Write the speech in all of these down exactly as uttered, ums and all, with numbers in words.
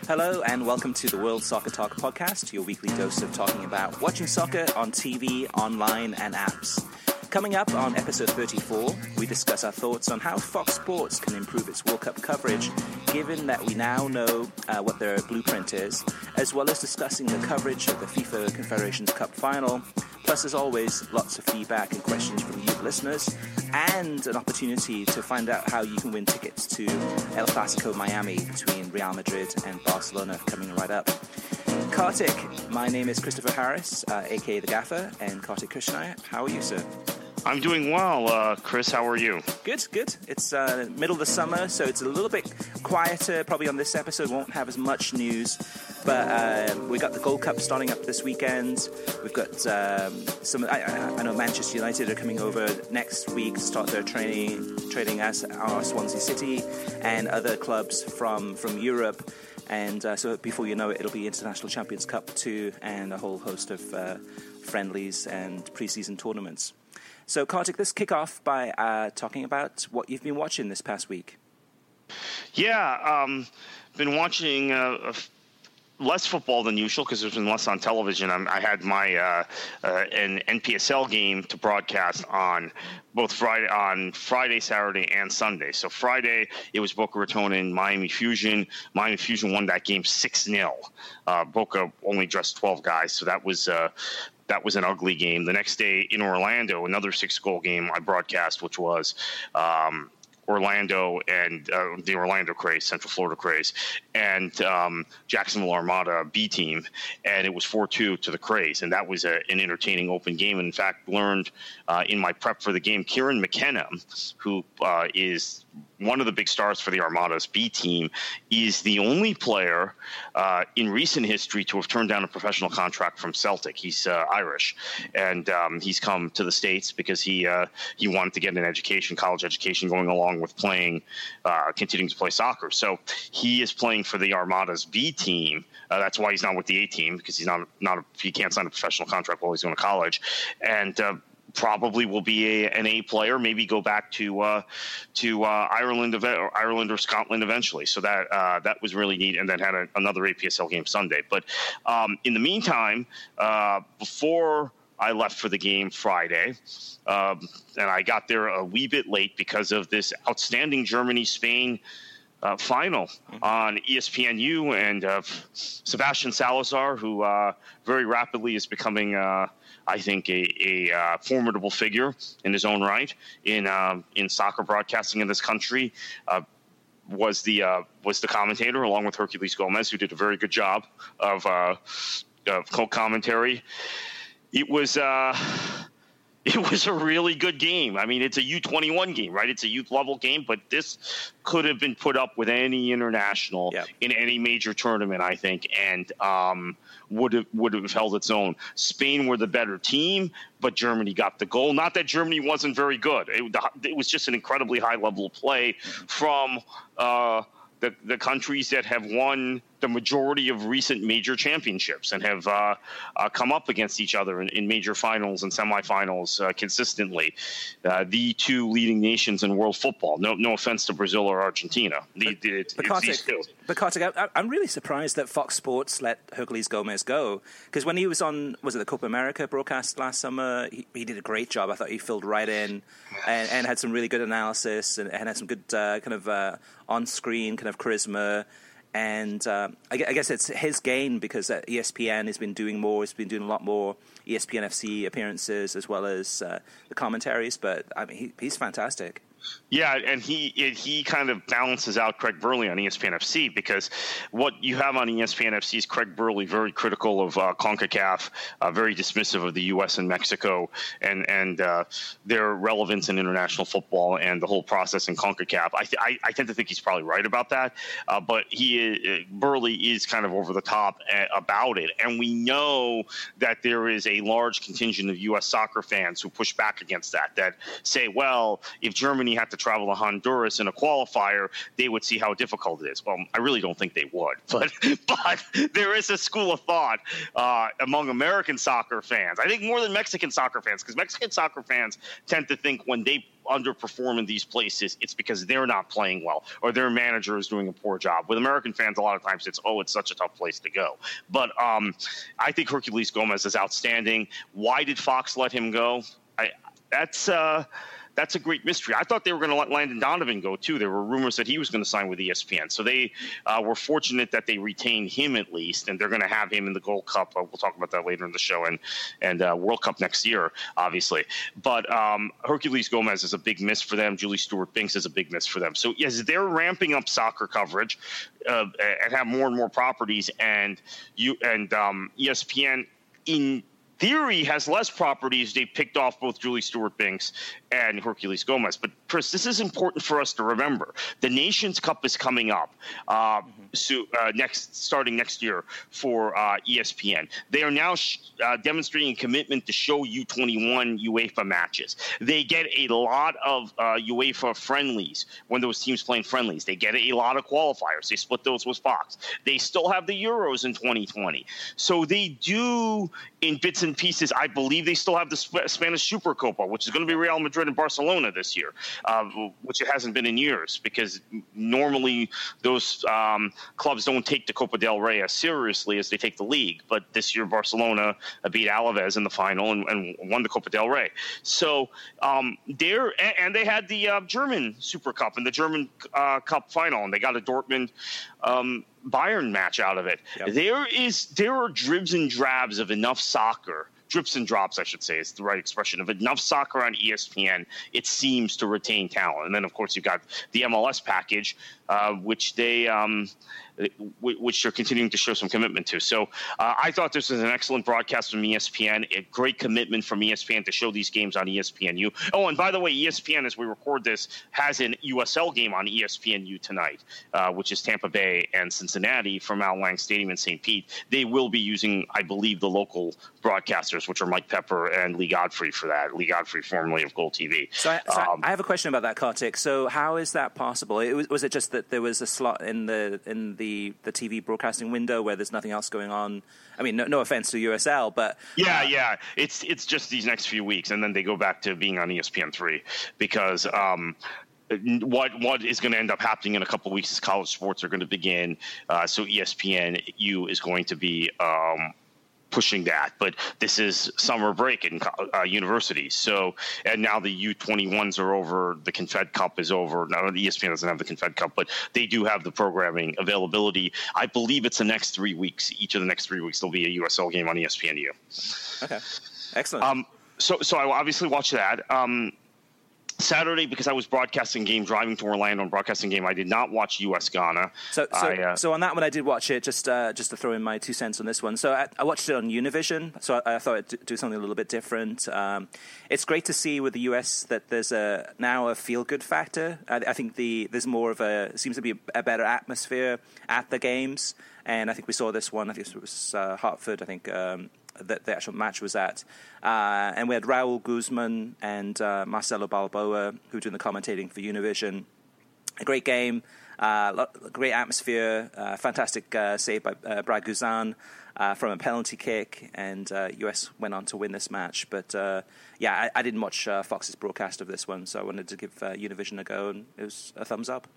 Hello and welcome to the World Soccer Talk podcast, your weekly dose of talking about watching soccer on T V, online and apps. Coming up on episode thirty-four, we discuss our thoughts on how Fox Sports can improve its World Cup coverage, given that we now know uh, what their blueprint is, as well as discussing the coverage of the FIFA Confederations Cup final. Plus, as always, lots of feedback and questions from you listeners, and an opportunity to find out how you can win tickets to El Clasico Miami between Real Madrid and Barcelona coming right up. Kartik, my name is Christopher Harris, uh, aka The Gaffer, and Kartik Krishnaiyer. How are you, sir? I'm doing well, uh, Chris. How are you? Good, good. It's uh, middle of the summer, so it's a little bit quieter. Probably on this episode, won't have as much news. But uh, we got the Gold Cup starting up this weekend. We've got um, some. I, I know Manchester United are coming over next week to start their training, training as our Swansea City and other clubs from from Europe. And uh, so before you know it, it'll be International Champions Cup too, and a whole host of uh, friendlies and pre-season tournaments. So, Kartik, let's kick off by uh, talking about what you've been watching this past week. Yeah, um, been watching uh, f- less football than usual because there's been less on television. I'm, I had my uh, uh, an N P S L game to broadcast on both Friday, on Friday, Saturday, and Sunday. So Friday, it was Boca Raton and Miami Fusion. Miami Fusion won that game six nil. Uh, Boca only dressed twelve guys, so that was uh, that was an ugly game. The next day in Orlando, another six-goal game I broadcast, which was um, Orlando and uh, the Orlando Craze, Central Florida Craze, and um, Jacksonville Armada B team, and it was four two to the Craze, and that was a, an entertaining open game. And in fact, learned uh, in my prep for the game, Kieran McKenna, who uh, is one of the big stars for the Armada's B team, is the only player uh, in recent history to have turned down a professional contract from Celtic. He's uh, Irish, and um, he's come to the States because he uh, he wanted to get an education, college education, going along with playing, uh, continuing to play soccer. So he is playing for the Armada's B team. Uh, that's why he's not with the A team, because he's not not a, he can't sign a professional contract while he's going to college, and. Uh, Probably will be a, an A player. Maybe go back to uh, to uh, Ireland, or Ireland or Scotland eventually. So that uh, that was really neat. And then had a, another A P S L game Sunday. But um, in the meantime, uh, before I left for the game Friday, um, and I got there a wee bit late because of this outstanding Germany-Spain uh, final on E S P N U, and uh, Sebastian Salazar, who uh, very rapidly is becoming. Uh, I think a, a uh, formidable figure in his own right in um, in soccer broadcasting in this country, uh, was the uh, was the commentator, along with Herculez Gomez, who did a very good job of, uh, of co-commentary. It was uh, it was a really good game. I mean, it's a U twenty-one game, right? It's a youth level game, but this could have been put up with any international yeah. in any major tournament, I think, and um, would have would have held its own. Spain were the better team, but Germany got the goal. Not that Germany wasn't very good. It, it was just an incredibly high level of play from uh, the the countries that have won the majority of recent major championships and have uh, uh, come up against each other in, in major finals and semifinals uh, consistently. Uh, the two leading nations in world football. No, no offense to Brazil or Argentina. The, the, it, but, Kartik, these two. But Kartik, I, I'm really surprised that Fox Sports let Herculez Gomez go, because when he was on, was it the Copa America broadcast last summer? He, he did a great job. I thought he filled right in and, and had some really good analysis and, and had some good uh, kind of uh, on-screen kind of charisma. And uh, I guess it's his gain because uh, E S P N has been doing more. It's been doing a lot more E S P N F C appearances as well as uh, the commentaries. But I mean, he, he's fantastic. Yeah, and he it, he kind of balances out Craig Burley on E S P N F C, because what you have on E S P N F C is Craig Burley very critical of uh, CONCACAF, uh, very dismissive of the U S and Mexico and and uh, their relevance in international football and the whole process in CONCACAF. I, th- I, I tend to think he's probably right about that, uh, but he uh, Burley is kind of over the top uh, about it, and we know that there is a large contingent of U S soccer fans who push back against that, that say, well, if Germany had to travel to Honduras in a qualifier, they would see how difficult it is. Well, I really don't think they would, but but there is a school of thought uh, among American soccer fans, I think more than Mexican soccer fans, because Mexican soccer fans tend to think when they underperform in these places, it's because they're not playing well or their manager is doing a poor job. With American fans, a lot of times it's, oh, it's such a tough place to go. But um, I think Herculez Gomez is outstanding. Why did Fox let him go? I, that's uh, that's a great mystery. I thought they were going to let Landon Donovan go, too. There were rumors that he was going to sign with E S P N. So they uh, were fortunate that they retained him at least, and they're going to have him in the Gold Cup. Uh, we'll talk about that later in the show, and, and uh, World Cup next year, obviously. But um, Herculez Gomez is a big miss for them. Julie Stewart-Binks is a big miss for them. So, yes, they're ramping up soccer coverage uh, and have more and more properties, and you and um, E S P N in theory has less properties. They picked off both Julie Stewart-Binks and Herculez Gomez. But, Chris, this is important for us to remember. The Nations Cup is coming up uh, mm-hmm. so, uh, next, starting next year for uh, E S P N. They are now sh- uh, demonstrating a commitment to show U twenty-one UEFA matches. They get a lot of uh, UEFA friendlies when those teams playing friendlies. They get a lot of qualifiers. They split those with Fox. They still have the Euros in twenty twenty. So they do, in bits and pieces, I believe they still have the Sp- Spanish Supercopa, which is going to be Real Madrid and Barcelona this year, uh, which it hasn't been in years because normally those um, clubs don't take the Copa del Rey as seriously as they take the league. But this year, Barcelona beat Alaves in the final and, and won the Copa del Rey. So um, they're and, and they had the uh, German Super Cup and the German uh, Cup final, and they got a Dortmund um, Bayern match out of it. Yep. There is there are dribs and drabs of enough soccer. Drips and drops, I should say, is the right expression of enough soccer on E S P N, it seems, to retain talent. And then, of course, you've got the M L S package, uh, which they um, which they're continuing to show some commitment to. So uh, I thought this was an excellent broadcast from E S P N, a great commitment from E S P N to show these games on E S P N U. Oh, and by the way, E S P N, as we record this, has an U S L game on E S P N U tonight, uh, which is Tampa Bay and Cincinnati from Al Lang Stadium in Saint Pete. They will be using, I believe, the local broadcasters, which are Mike Pepper and Lee Godfrey for that. Lee Godfrey, formerly of Gold T V. So, I, so um, I have a question about that, Kartik. So how is that possible? It was, was it just that there was a slot in the in the the T V broadcasting window where there's nothing else going on? I mean, no, no offense to U S L, but yeah, uh, yeah, it's it's just these next few weeks, and then they go back to being on E S P N three because. Um, What what is going to end up happening in a couple of weeks is college sports are going to begin. Uh, so E S P N U is going to be um, pushing that. But this is summer break in uh, universities. So and now the U twenty-ones are over. The Confed Cup is over. Now the E S P N doesn't have the Confed Cup, but they do have the programming availability. I believe it's the next three weeks. Each of the next three weeks there'll be a U S L game on E S P N U. Okay, excellent. Um, so so I obviously watched that. Um, Saturday, because I was broadcasting game, driving to Orlando and broadcasting game, I did not watch U S Ghana. So, so, I, uh, so on that one, I did watch it. Just, uh, just to throw in my two cents on this one. So, I, I watched it on Univision. So, I, I thought I'd do something a little bit different. Um, it's great to see with the U S that there's a now a feel-good factor. I, I think the there's more of a seems to be a better atmosphere at the games, and I think we saw this one. I think it was uh, Hartford. I think. Um, that the actual match was at. Uh, and we had Raul Guzman and uh, Marcelo Balboa, who were doing the commentating for Univision. A great game, uh, great atmosphere, uh, fantastic uh, save by uh, Brad Guzan uh, from a penalty kick, and uh, U S went on to win this match. But, uh, yeah, I, I didn't watch uh, Fox's broadcast of this one, so I wanted to give uh, Univision a go, and it was a thumbs up.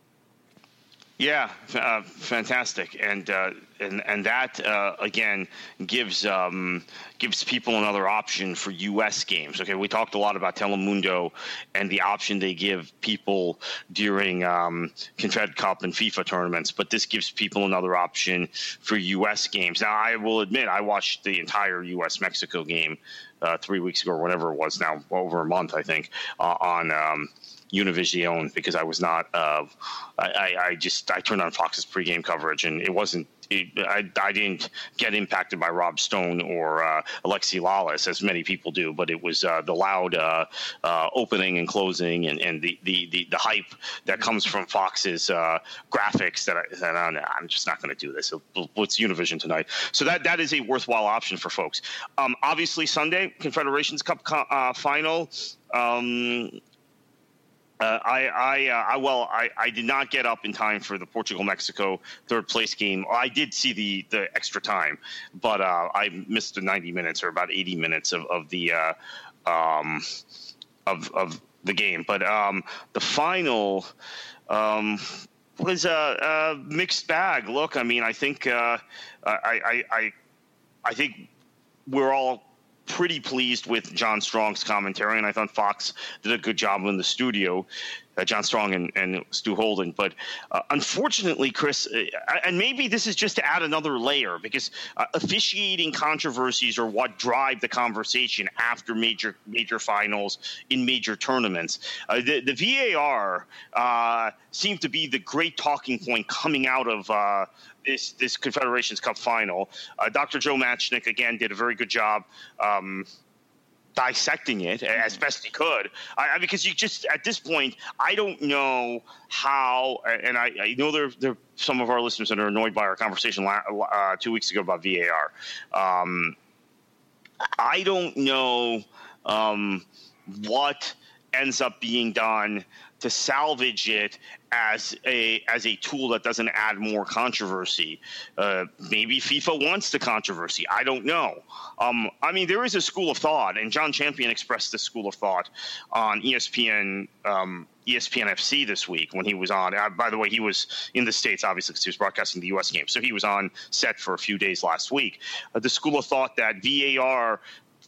Yeah, uh, fantastic, and uh, and and that uh, again gives um, gives people another option for U S games. Okay, we talked a lot about Telemundo and the option they give people during um, Confed Cup and FIFA tournaments, but this gives people another option for U S games. Now, I will admit, I watched the entire U S Mexico game uh, three weeks ago, or whatever it was now, over a month, I think, uh, on. Um, Univision, because I was not. Uh, I, I just I turned on Fox's pregame coverage, and it wasn't. It, I, I didn't get impacted by Rob Stone or uh, Alexi Lalas, as many people do, but it was uh, the loud uh, uh, opening and closing, and, and the, the, the, the hype that comes from Fox's uh, graphics that, I, that I'm, I'm just not going to do this. It's Univision tonight, so that that is a worthwhile option for folks. Um, obviously, Sunday Confederations Cup uh, final. Um, Uh, I, I, uh, I, well, I, I did not get up in time for the Portugal-Mexico third place game. I did see the, the extra time, but uh, I missed the ninety minutes or about eighty minutes of, of the uh, um, of, of the game. But um, the final um, was a, a mixed bag. Look, I mean, I think uh, I, I, I, I think we're all pretty pleased with John Strong's commentary, and I thought Fox did a good job in the studio, uh, John Strong and, and Stu Holden. But uh, unfortunately, Chris, uh, and maybe this is just to add another layer, because uh, officiating controversies are what drive the conversation after major major finals in major tournaments. Uh, the, the V A R uh, seemed to be the great talking point coming out of uh, This, this Confederations Cup final. Uh, Doctor Joe Matchnick, again, did a very good job um, dissecting it mm-hmm. as best he could. I, because you just, at this point, I don't know how, and I, I know there, there are some of our listeners that are annoyed by our conversation uh, two weeks ago about V A R. Um, I don't know um, what ends up being done to salvage it as a as a tool that doesn't add more controversy. Uh, maybe FIFA wants the controversy. I don't know. Um, I mean, there is a school of thought, and John Champion expressed this school of thought on E S P N um, E S P N F C this week when he was on. Uh, by the way, he was in the States, obviously, because he was broadcasting the U S game. So he was on set for a few days last week. Uh, the school of thought that V A R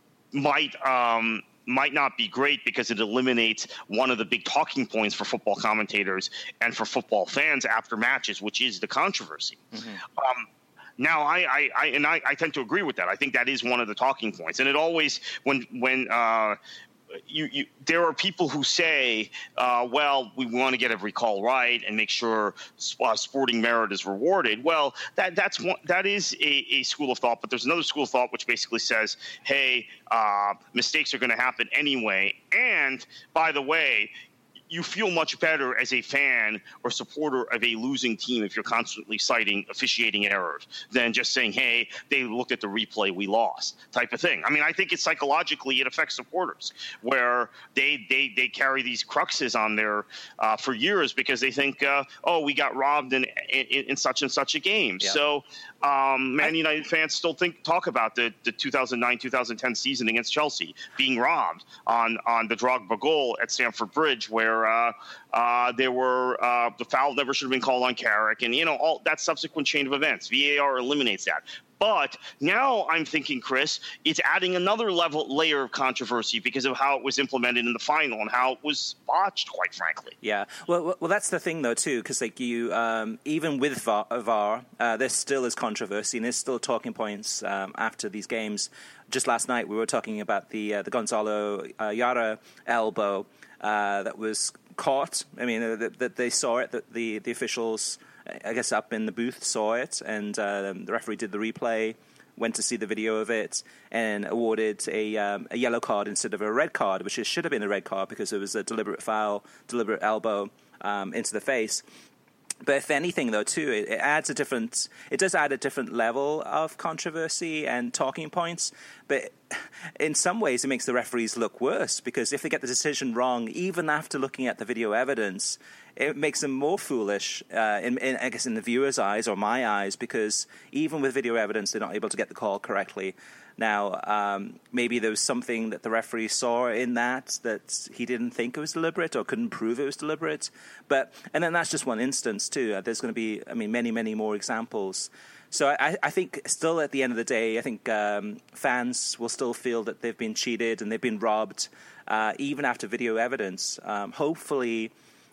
might um, – might not be great because it eliminates one of the big talking points for football commentators and for football fans after matches, which is the controversy. Mm-hmm. Um, now, I, I, I and I, I tend to agree with that. I think that is one of the talking points, and it always when when uh, you, you there are people who say, uh, well, we want to get every call right and make sure uh, sporting merit is rewarded. Well, that that's one, that is a, a school of thought, but there's another school of thought which basically says, hey, uh, mistakes are going to happen anyway. And by the way, you feel much better as a fan or supporter of a losing team if you're constantly citing officiating errors than just saying, hey, they looked at the replay, we lost, type of thing. I mean, I think it psychologically it affects supporters where they they, they carry these cruxes on their uh, for years because they think, uh, oh, we got robbed in, in, in such and such a game. Yeah. So um, Man I, United fans still think talk about the, the two thousand nine two thousand ten season against Chelsea being robbed on, on the Drogba goal at Stamford Bridge where Uh, uh, there were uh, the foul never should have been called on Carrick, and you know all that subsequent chain of events. V A R eliminates that. But now I'm thinking, Chris, it's adding another level layer of controversy because of how it was implemented in the final and how it was botched, quite frankly. Yeah, well, well, that's the thing though too, because like you, um, even with V A R, uh, there still is controversy and there's still talking points um, after these games. Just last night we were talking about the uh, the Gonzalo uh, Yara elbow uh, that was caught. I mean, uh, that, that they saw it, that the, the officials, I guess, up in the booth saw it, and uh, the referee did the replay, went to see the video of it, and awarded a, um, a yellow card instead of a red card, which it should have been a red card because it was a deliberate foul, deliberate elbow um, into the face. But if anything, though, too, it, it adds a different. It does add a different level of controversy and talking points. But in some ways, it makes the referees look worse because if they get the decision wrong, even after looking at the video evidence, it makes them more foolish. Uh, in, in I guess in the viewer's eyes or my eyes, because even with video evidence, they're not able to get the call correctly. Now, um, maybe there was something that the referee saw in that that he didn't think it was deliberate or couldn't prove it was deliberate. But and then that's just one instance too. Uh, there's going to be, I mean, many, many more examples. So I, I think still at the end of the day, I think um, fans will still feel that they've been cheated and they've been robbed, uh, even after video evidence. Um, hopefully,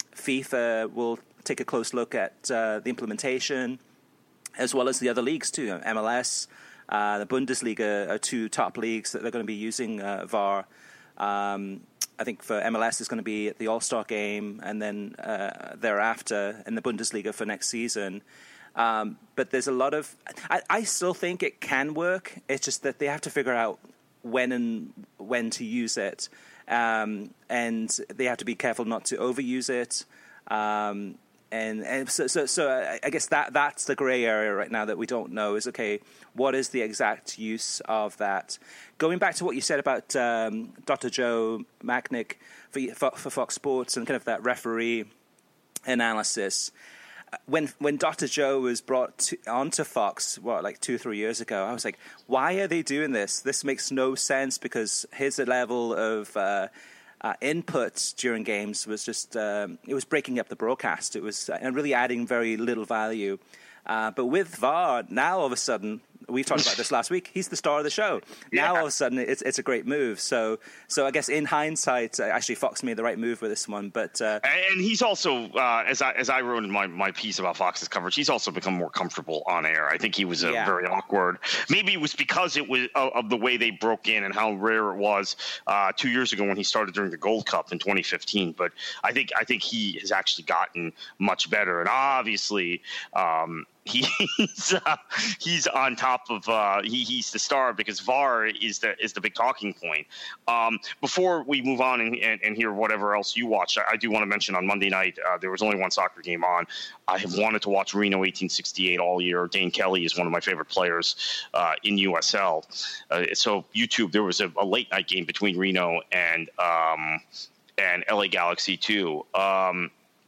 FIFA will take a close look at uh, the implementation, as well as the other leagues too, M L S. Uh, the Bundesliga are two top leagues that they're going to be using uh, V A R. Um, I think for M L S it's going to be at the All-Star game and then uh, thereafter in the Bundesliga for next season. Um, but there's a lot of... I, I still think it can work. It's just that they have to figure out when and when to use it. Um, and they have to be careful not to overuse it. Um And, and so, so, so I guess that that's the gray area right now that we don't know is, okay, what is the exact use of that? Going back to what you said about um, Doctor Joe Matchnick for, for Fox Sports and kind of that referee analysis, when when Doctor Joe was brought to, onto Fox, what, like two, three years ago, I was like, why are they doing this? This makes no sense because here's a level of... Uh, uh, input during games was just um, it was breaking up the broadcast. It was uh, and really adding very little value. Uh, but with V A R, now all of a sudden, we talked about this last week, he's the star of the show. Yeah. Now all of a sudden, it's it's a great move. So so I guess in hindsight, uh, actually Fox made the right move with this one. But uh, and he's also, uh, as I as I wrote in my, my piece about Fox's coverage, he's also become more comfortable on air. I think he was uh, yeah. very awkward. Maybe it was because it was uh, of the way they broke in and how rare it was uh, two years ago when he started during the Gold Cup in twenty fifteen. But I think I think he has actually gotten much better. And obviously, um, He's uh, he's on top of uh, he he's the star because V A R is the is the big talking point. Um, before we move on and, and, and hear whatever else you watch, I, I do want to mention on Monday night uh, there was only one soccer game on. I have wanted to watch Reno eighteen sixty-eight all year. Dane Kelly is one of my favorite players uh, in U S L. Uh, so YouTube, there was a, a late night game between Reno and um, and L A Galaxy two, um,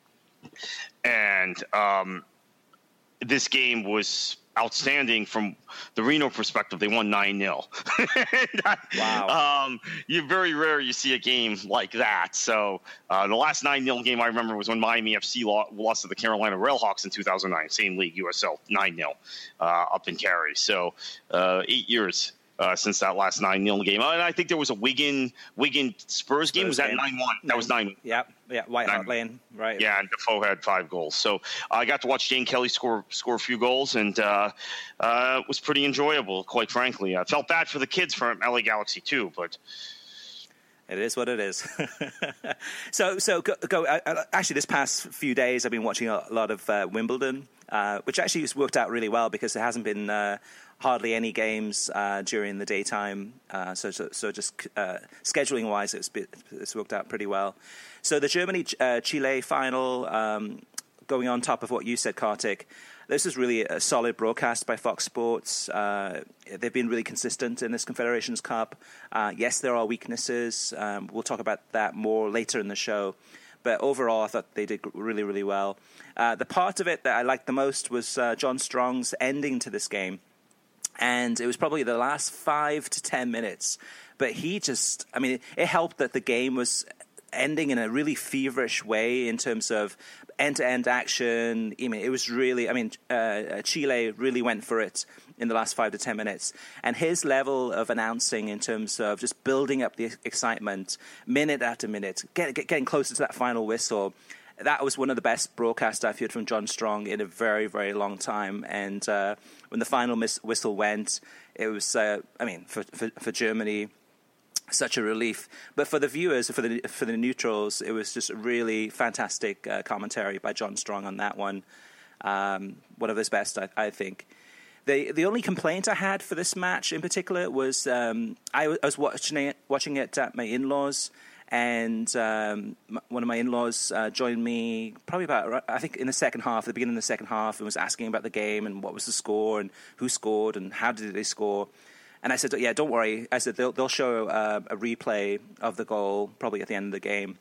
and um, this game was outstanding from the Reno perspective. They won nine nil. Wow. Um, you're very rare you see a game like that. So uh, the last nine nil game I remember was when Miami F C lost to the Carolina Railhawks in two thousand nine, same league, U S L, nine nil uh, up in Cary. So uh, eight years Uh, since that last nine nil game. And I think there was a Wigan Wigan Spurs game. Was that nine one? That was nine. Yeah, yeah, White Hart Lane, right. Yeah, and Defoe had five goals. So I got to watch Dane Kelly score score a few goals, and uh, uh, it was pretty enjoyable, quite frankly. I felt bad for the kids from L A Galaxy too, but it is what it is. so, so go. go uh, actually, this past few days, I've been watching a lot of uh, Wimbledon, uh, which actually has worked out really well because there hasn't been uh, hardly any games uh, during the daytime. Uh, so, so, so just uh, scheduling wise, it's, it's worked out pretty well. So, the Germany uh, Chile final, um, going on top of what you said, Kartik. This is really a solid broadcast by Fox Sports. Uh, they've been really consistent in this Confederations Cup. Uh, yes, there are weaknesses. Um, we'll talk about that more later in the show. But overall, I thought they did really, really well. Uh, the part of it that I liked the most was uh, John Strong's ending to this game. And it was probably the last five to ten minutes. But he just, I mean, it helped that the game was ending in a really feverish way in terms of end-to-end action. I mean, it was really, I mean, uh, Chile really went for it in the last five to ten minutes. And his level of announcing in terms of just building up the excitement minute after minute, get, get, getting closer to that final whistle, that was one of the best broadcasts I've heard from John Strong in a very, very long time. And uh, when the final miss- whistle went, it was, uh, I mean, for, for, for Germany, such a relief. But for the viewers, for the for the neutrals, it was just really fantastic uh, commentary by John Strong on that one. Um, one of his best, I, I think. The the only complaint I had for this match in particular was um, I, w- I was watching it, watching it at my in-laws, and um, m- one of my in-laws uh, joined me probably about, I think, in the second half, the beginning of the second half, and was asking about the game and what was the score and who scored and how did they score. And I said, yeah, don't worry. I said, they'll, they'll show uh, a replay of the goal probably at the end of the game.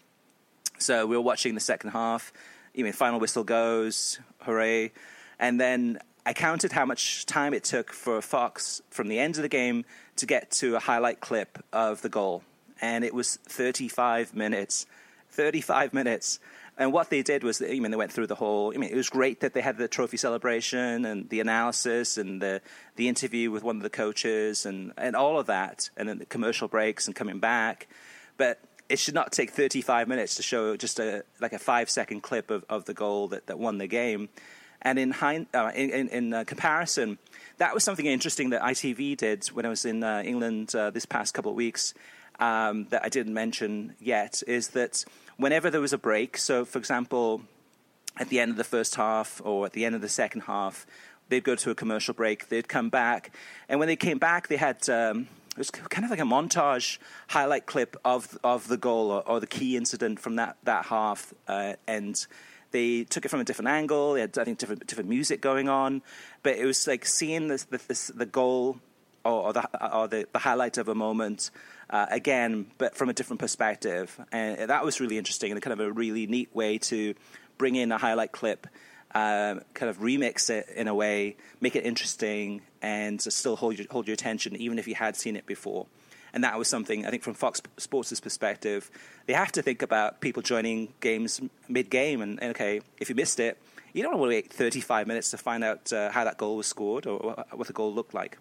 So we were watching the second half. You mean, final whistle goes, hooray. And then I counted how much time it took for Fox from the end of the game to get to a highlight clip of the goal. And it was thirty-five minutes. thirty-five minutes. And what they did was, I mean, they went through the whole, I mean, it was great that they had the trophy celebration and the analysis and the the interview with one of the coaches and, and all of that, and then the commercial breaks and coming back. But it should not take thirty-five minutes to show just a like a five-second clip of, of the goal that, that won the game. And in, hind, uh, in, in, in uh, comparison, that was something interesting that I T V did when I was in uh, England uh, this past couple of weeks um, that I didn't mention yet, is that whenever there was a break, so for example, at the end of the first half or at the end of the second half, they'd go to a commercial break, they'd come back, and when they came back, they had um, it was kind of like a montage highlight clip of of the goal or, or the key incident from that that half, uh, and they took it from a different angle. They had, I think, different different music going on, but it was like seeing this, this the goal or, or the or the, the highlight of a moment. Uh, again, but from a different perspective. And that was really interesting and kind of a really neat way to bring in a highlight clip, uh, kind of remix it in a way, make it interesting, and still hold your, hold your attention even if you had seen it before. And that was something, I think, from Fox Sports' perspective, they have to think about people joining games mid-game. And, and okay, if you missed it, you don't want to wait thirty-five minutes to find out uh, how that goal was scored or what the goal looked like.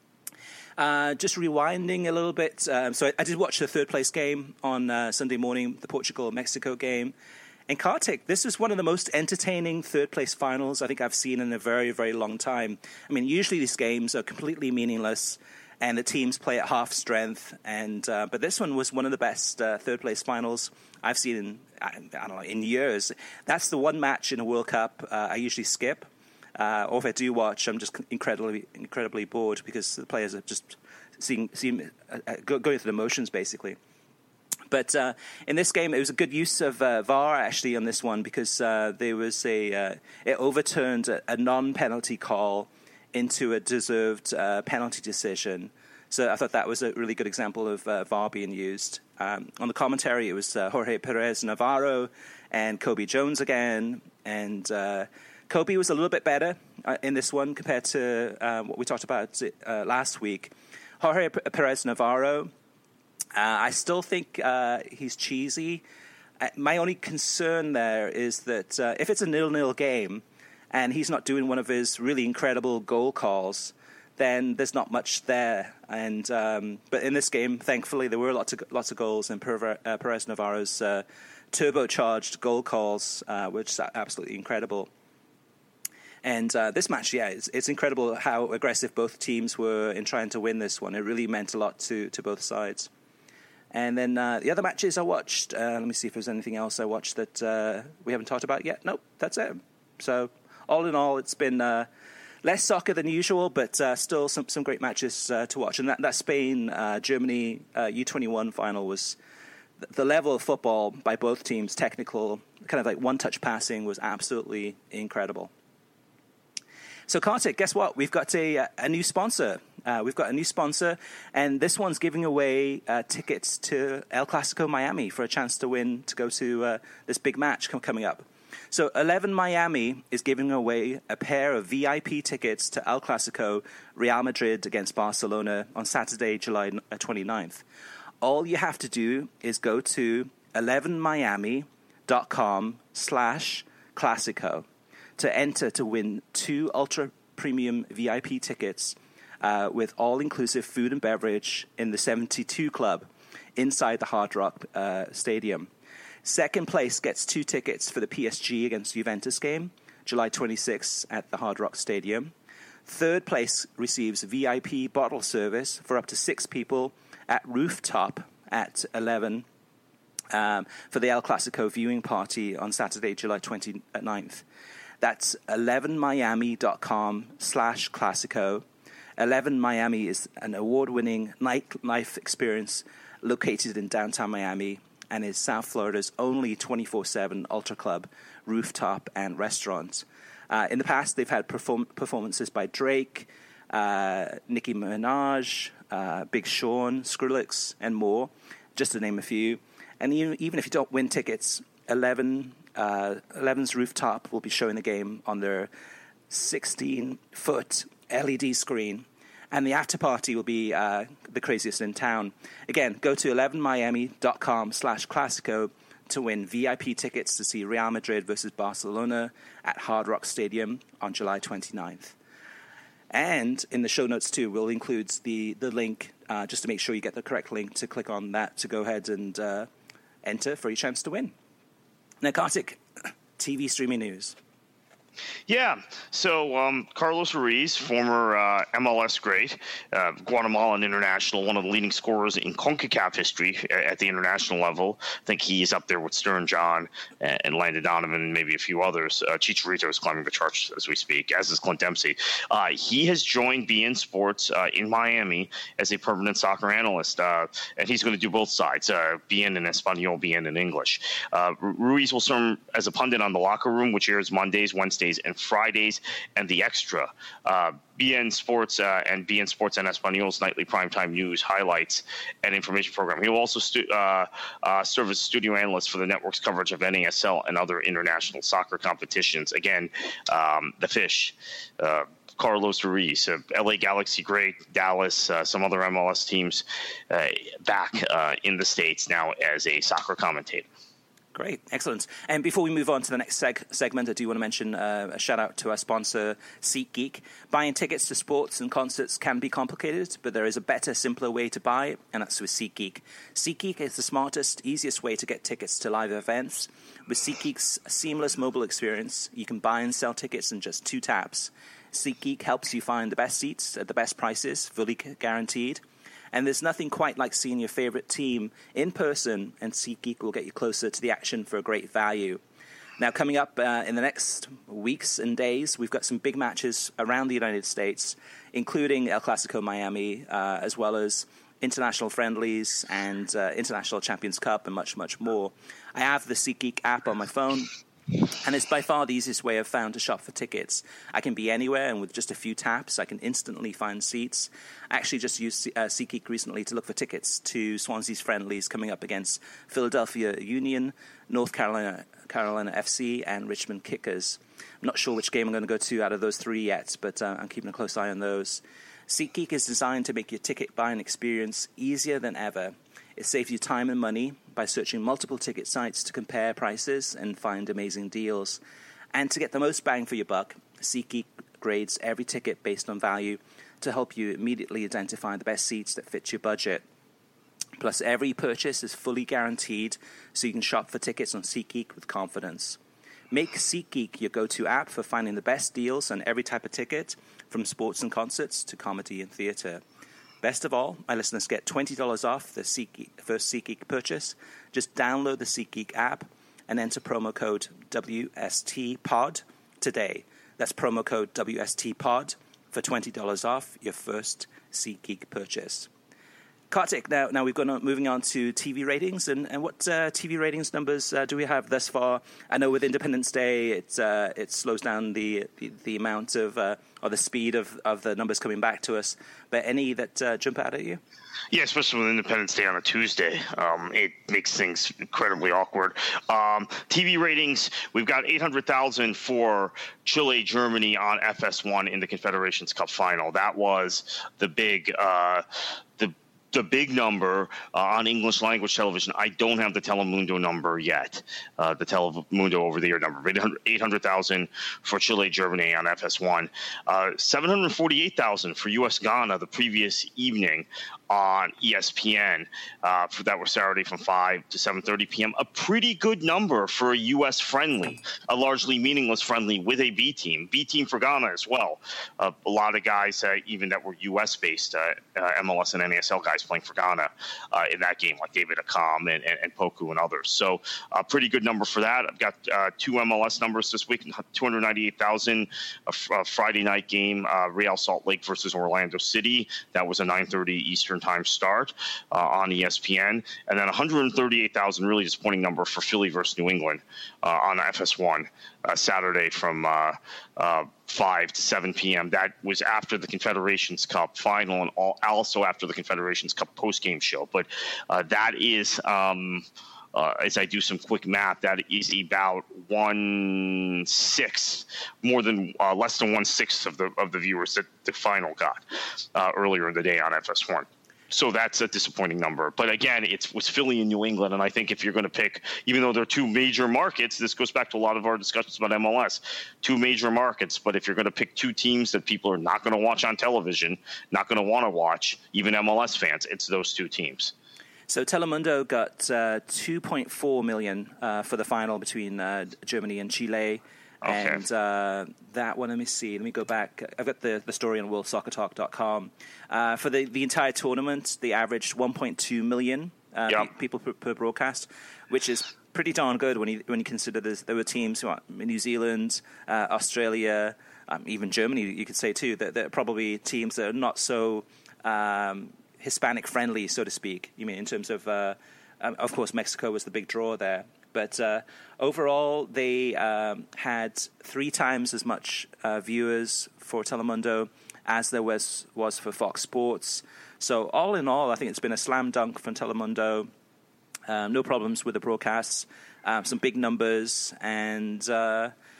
Uh, just rewinding a little bit. Um, so I, I did watch the third-place game on uh, Sunday morning, the Portugal-Mexico game. And Kartik, this is one of the most entertaining third-place finals I think I've seen in a very, very long time. I mean, usually these games are completely meaningless, and the teams play at half strength. And uh, but this one was one of the best uh, third-place finals I've seen in, I, I don't know, in years. That's the one match in a World Cup uh, I usually skip. Uh, or if I do watch, I'm just incredibly, incredibly bored because the players are just seeing, seeing uh, going through the motions, basically. But uh, in this game, it was a good use of uh, V A R actually on this one because uh, there was a uh, it overturned a, a non-penalty call into a deserved uh, penalty decision. So I thought that was a really good example of uh, V A R being used. Um, on the commentary, it was uh, Jorge Perez Navarro and Kobe Jones again, and uh, Kobe was a little bit better uh, in this one compared to uh, what we talked about uh, last week. Jorge P- Perez Navarro, uh, I still think uh, he's cheesy. Uh, my only concern there is that uh, if it's a nil-nil game and he's not doing one of his really incredible goal calls, then there's not much there. And um, but in this game, thankfully, there were lots of lots of goals, and Per- uh, Perez Navarro's uh, turbocharged goal calls, uh, which are absolutely incredible. And uh, this match, yeah, it's, it's incredible how aggressive both teams were in trying to win this one. It really meant a lot to, to both sides. And then uh, the other matches I watched, uh, let me see if there's anything else I watched that uh, we haven't talked about yet. Nope, that's it. So all in all, it's been uh, less soccer than usual, but uh, still some, some great matches uh, to watch. And that, that Spain-Germany uh, uh, U twenty-one final was the level of football by both teams, technical, kind of like one-touch passing was absolutely incredible. So, Kartik, guess what? We've got a, a new sponsor. Uh, we've got a new sponsor, and this one's giving away uh, tickets to El Clasico Miami for a chance to win, to go to uh, this big match coming up. So, eleven Miami is giving away a pair of V I P tickets to El Clasico Real Madrid against Barcelona on Saturday, July twenty-ninth. All you have to do is go to eleven miami dot com slash Clasico. to enter to win two ultra-premium V I P tickets uh, with all-inclusive food and beverage in the seventy-two Club inside the Hard Rock uh, Stadium. Second place gets two tickets for the P S G against Juventus game, July twenty-sixth at the Hard Rock Stadium. Third place receives V I P bottle service for up to six people at Rooftop at eleven um, for the El Clasico viewing party on Saturday, July twenty-ninth. That's eleven miami dot com slash Clasico. eleven Miami is an award-winning nightlife experience located in downtown Miami and is South Florida's only twenty-four seven ultra club, rooftop, and restaurant. Uh, in the past, they've had perform- performances by Drake, uh, Nicki Minaj, uh, Big Sean, Skrillex, and more, just to name a few. And even, even if you don't win tickets, eleven Uh, eleven's Rooftop will be showing the game on their sixteen-foot L E D screen, and the after party will be uh, the craziest in town. Again, go to eleven miami dot com slash Clasico to win V I P tickets to see Real Madrid versus Barcelona at Hard Rock Stadium on July twenty-ninth. And in the show notes, too, we'll include the, the link uh, just to make sure you get the correct link to click on that to go ahead and uh, enter for your chance to win. Now, Kartik, T V streaming news. Yeah, so um, Carlos Ruiz, former uh, M L S great, uh, Guatemalan international, one of the leading scorers in CONCACAF history at the international level. I think he's up there with Stern John and, and Landon Donovan and maybe a few others. Uh, Chicharito is climbing the charts as we speak, as is Clint Dempsey. Uh, he has joined B N Sports uh, in Miami as a permanent soccer analyst, uh, and he's going to do both sides, uh, B N in Espanol, B N in English. Uh, Ruiz will serve as a pundit on The Locker Room, which airs Mondays, Wednesdays, and Fridays, and The Extra. Uh, B N Sports uh, and B N Sports and Espanol's nightly primetime news, highlights, and information program. He will also stu- uh, uh, serve as studio analyst for the network's coverage of N A S L and other international soccer competitions. Again, um, the Fish, uh, Carlos Ruiz, uh, L A Galaxy great, Dallas, uh, some other M L S teams uh, back uh, in the States now as a soccer commentator. Great. Excellent. And before we move on to the next seg- segment, I do want to mention uh, a shout out to our sponsor, SeatGeek. Buying tickets to sports and concerts can be complicated, but there is a better, simpler way to buy, and that's with SeatGeek. SeatGeek is the smartest, easiest way to get tickets to live events. With SeatGeek's seamless mobile experience, you can buy and sell tickets in just two taps. SeatGeek helps you find the best seats at the best prices, fully guaranteed. And there's nothing quite like seeing your favorite team in person, and SeatGeek will get you closer to the action for a great value. Now, coming up uh, in the next weeks and days, we've got some big matches around the United States, including El Clasico Miami, uh, as well as international friendlies and uh, International Champions Cup and much, much more. I have the SeatGeek app on my phone. And it's by far the easiest way I've found to shop for tickets. I can be anywhere, and with just a few taps, I can instantly find seats. I actually just used uh, SeatGeek recently to look for tickets to Swansea's friendlies coming up against Philadelphia Union, North Carolina, Carolina F C, and Richmond Kickers. I'm not sure which game I'm going to go to out of those three yet, but uh, I'm keeping a close eye on those. SeatGeek is designed to make your ticket buying experience easier than ever. It saves you time and money by searching multiple ticket sites to compare prices and find amazing deals. And to get the most bang for your buck, SeatGeek grades every ticket based on value to help you immediately identify the best seats that fit your budget. Plus, every purchase is fully guaranteed, so you can shop for tickets on SeatGeek with confidence. Make SeatGeek your go-to app for finding the best deals on every type of ticket, from sports and concerts to comedy and theater. Best of all, my listeners get twenty dollars off the SeatGeek, first SeatGeek purchase. Just download the SeatGeek app and enter promo code W S T P O D today. That's promo code W S T P O D for twenty dollars off your first SeatGeek purchase. Kartik, now, now we've gone on, moving on to T V ratings, and, and what uh, T V ratings numbers uh, do we have thus far? I know with Independence Day, it uh, it slows down the the, the amount of uh, or the speed of, of the numbers coming back to us. But any that uh, jump out at you? Yeah, especially with Independence Day on a Tuesday, um, it makes things incredibly awkward. Um, T V ratings, we've got eight hundred thousand for Chile, Germany on F S one in the Confederations Cup final. That was the big uh, the. The big number uh, on English language television. I don't have the Telemundo number yet, uh, the Telemundo over-the-air number. eight hundred thousand for Chile, Germany on F S one. Uh, seven hundred forty-eight thousand for U S Ghana the previous evening on E S P N. Uh, for that was Saturday from five to seven thirty p.m. A pretty good number for a U S friendly, a largely meaningless friendly with a B team. B team for Ghana as well. Uh, a lot of guys, uh, even that were U S-based, uh, uh, M L S and N A S L guys playing for Ghana uh, in that game, like David Akam and, and, and Poku and others. So a uh, pretty good number for that. I've got uh, two M L S numbers this week, two hundred ninety-eight thousand, a, f- a Friday night game, uh, Real Salt Lake versus Orlando City. That was a nine thirty Eastern time start uh, on E S P N. And then one hundred thirty-eight thousand, really disappointing number for Philly versus New England uh, on F S one uh, Saturday from uh, uh, five to seven p.m. That was after the Confederations Cup final and all, also after the Confederations Cup post-game show. But uh, that is, um, uh, as I do some quick math, that is about one-sixth, more than uh, less than one-sixth of the of the viewers that the final got uh, earlier in the day on F S one. So that's a disappointing number. But again, it was Philly and New England. And I think if you're going to pick, even though they're two major markets, this goes back to a lot of our discussions about M L S, two major markets. But if you're going to pick two teams that people are not going to watch on television, not going to want to watch, even M L S fans, it's those two teams. So Telemundo got uh, two point four million uh, for the final between uh, Germany and Chile. Okay. And uh, that one, let me see. Let me go back. I've got the, the story on world soccer talk dot com. Uh, for the, the entire tournament, they averaged one point two million uh, yep. pe- people per, per broadcast, which is pretty darn good when you when you consider there were teams, what, New Zealand, uh, Australia, um, even Germany, you could say too, that, that are probably teams that are not so um, Hispanic friendly, so to speak. You mean in terms of, uh, um, of course, Mexico was the big draw there. But uh, overall, they um, had three times as much uh, viewers for Telemundo as there was was for Fox Sports. So all in all, I think it's been a slam dunk from Telemundo. Um, no problems with the broadcasts, um, some big numbers, and uh,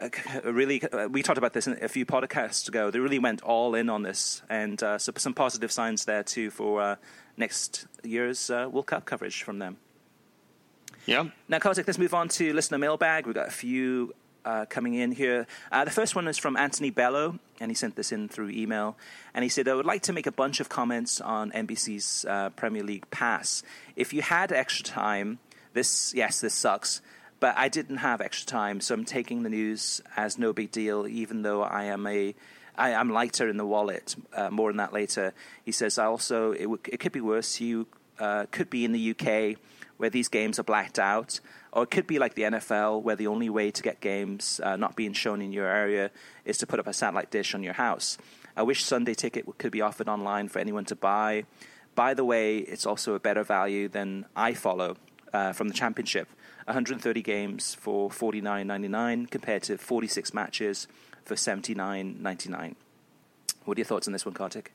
really, uh, we talked about this in a few podcasts ago. They really went all in on this, and uh, so some positive signs there too for uh, next year's uh, World Cup coverage from them. Yeah. Now, Kartik, let's move on to listener mailbag. We've got a few uh, coming in here. Uh, the first one is from Anthony Bello, and he sent this in through email. And he said, I would like to make a bunch of comments on N B C's uh, Premier League Pass. If you had extra time, this, yes, this sucks, but I didn't have extra time, so I'm taking the news as no big deal, even though I am a I am lighter in the wallet. Uh, more on that later. He says, I also, it, w- it could be worse. You uh, could be in the U K where these games are blacked out, or it could be like the N F L where the only way to get games uh, not being shown in your area is to put up a satellite dish on your house. I wish Sunday Ticket could be offered online for anyone to buy. By the way, it's also a better value than iFollow uh, from the Championship. one hundred thirty games for forty-nine ninety-nine compared to forty-six matches for seventy-nine ninety-nine. What are your thoughts on this one, Kartik?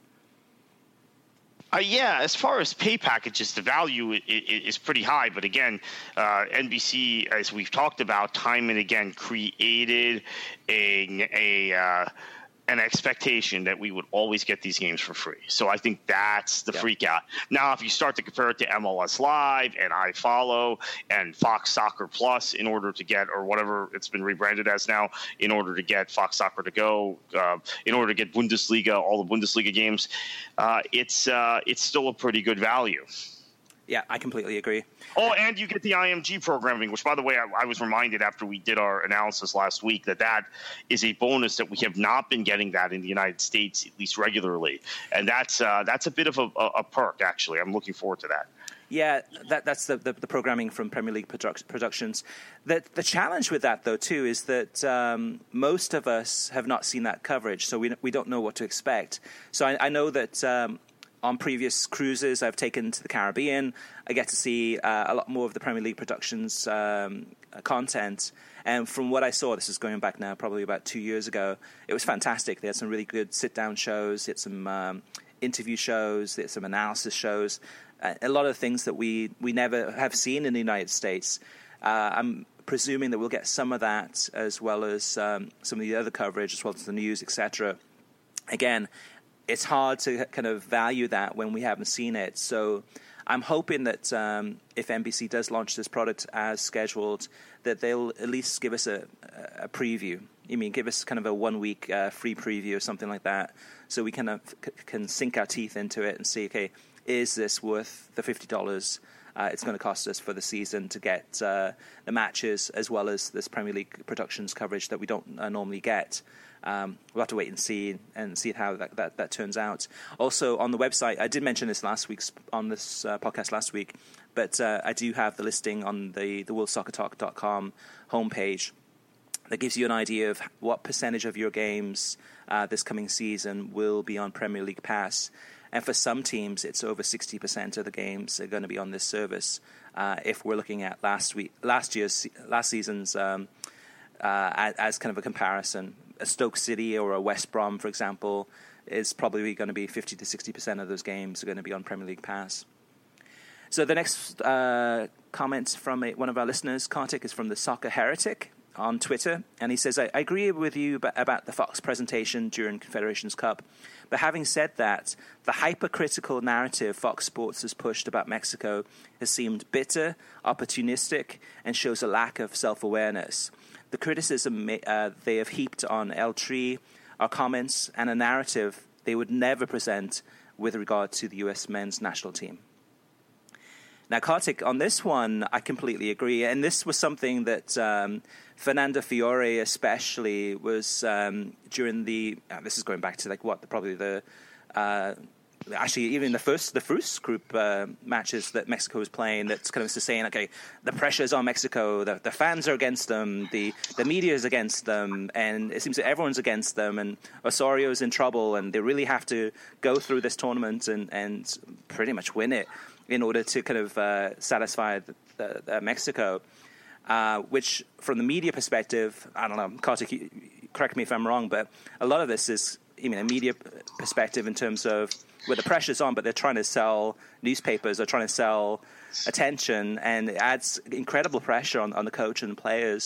Uh, yeah, as far as pay packages, the value i- i- is pretty high. But again, uh, N B C, as we've talked about time and again, created a, a uh, an expectation that we would always get these games for free. So I think that's the yeah. freak out. Now, if you start to compare it to M L S Live and iFollow and Fox Soccer Plus in order to get, or whatever it's been rebranded as now, in order to get Fox Soccer to go, uh, in order to get Bundesliga, all the Bundesliga games, uh, it's uh, it's still a pretty good value. Yeah, I completely agree. Oh, and you get the I M G programming, which, by the way, I, I was reminded after we did our analysis last week that that is a bonus that we have not been getting that in the United States, at least regularly. And that's uh, that's a bit of a, a perk, actually. I'm looking forward to that. Yeah, that, that's the, the, the programming from Premier League Produ- Productions. The, the challenge with that, though, too, is that um, most of us have not seen that coverage, so we we don't know what to expect. So I, I know that um, on previous cruises I've taken to the Caribbean, I get to see uh, a lot more of the Premier League Productions um, content. And from what I saw, this is going back now probably about two years ago, it was fantastic. They had some really good sit-down shows, they had some um, interview shows, they had some analysis shows, uh, a lot of things that we, we never have seen in the United States. Uh, I'm presuming that we'll get some of that as well as um, some of the other coverage, as well as the news, et cetera. Again, it's hard to kind of value that when we haven't seen it. So I'm hoping that um, if N B C does launch this product as scheduled, that they'll at least give us a, a preview. I mean, give us kind of a one-week uh, free preview or something like that, so we kind of c- can sink our teeth into it and see, okay, is this worth the fifty dollars uh, it's going to cost us for the season to get uh, the matches as well as this Premier League Productions coverage that we don't uh, normally get? Um, we'll have to wait and see and see how that, that, that turns out. Also, on the website, I did mention this last week's on this uh, podcast last week, but uh, I do have the listing on the, the world soccer talk dot com homepage that gives you an idea of what percentage of your games uh, this coming season will be on Premier League Pass. And for some teams, it's over sixty percent of the games are going to be on this service. Uh, if we're looking at last week, last year's, last season's um, uh, as, as kind of a comparison. A Stoke City or a West Brom, for example, is probably going to be fifty to sixty percent of those games are going to be on Premier League Pass. So the next uh, comment from a, one of our listeners, Kartik, is from the Soccer Heretic on Twitter. And he says, I, I agree with you about, about the Fox presentation during Confederations Cup. But having said that, the hypercritical narrative Fox Sports has pushed about Mexico has seemed bitter, opportunistic, and shows a lack of self-awareness. The criticism uh, they have heaped on El Tri are comments and a narrative they would never present with regard to the U S men's national team. Now, Kartik, on this one, I completely agree. And this was something that um, Fernando Fiore especially was um, during the uh, – this is going back to like what, probably the uh, – actually, even the first the first group uh, matches that Mexico was playing, that's kind of saying, okay, the pressure's on Mexico, the, the fans are against them, the, the media is against them, and it seems that everyone's against them, and Osorio's in trouble, and they really have to go through this tournament and, and pretty much win it in order to kind of uh, satisfy the, the, the Mexico, uh, which from the media perspective, I don't know, Kartik, correct me if I'm wrong, but a lot of this is, I mean, a media perspective in terms of where the pressure's on, but they're trying to sell newspapers, they're trying to sell attention, and it adds incredible pressure on, on the coach and the players.